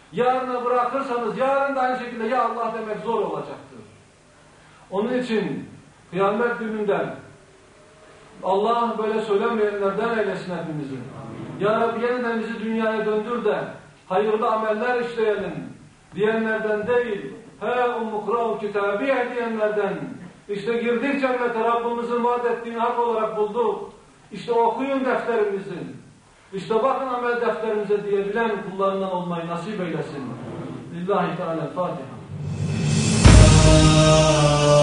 Yarına bırakırsanız yarın da aynı şekilde ya Allah demek zor olacaktır. Onun için kıyamet gününden Allah böyle söylemeyenlerden eylesin hepimizi. Ya Rabbi yeniden bizi dünyaya döndür de hayırlı ameller işleyelim diyenlerden değil, he umukrav kitabiye diyenlerden, işte girdik cennete Rabbimizin vaat ettiğini hak olarak bulduk, işte okuyun defterimizi, işte bakın amel defterimize diyebilen kullarından olmayı nasip eylesin. Lillahi Teala Fatiha.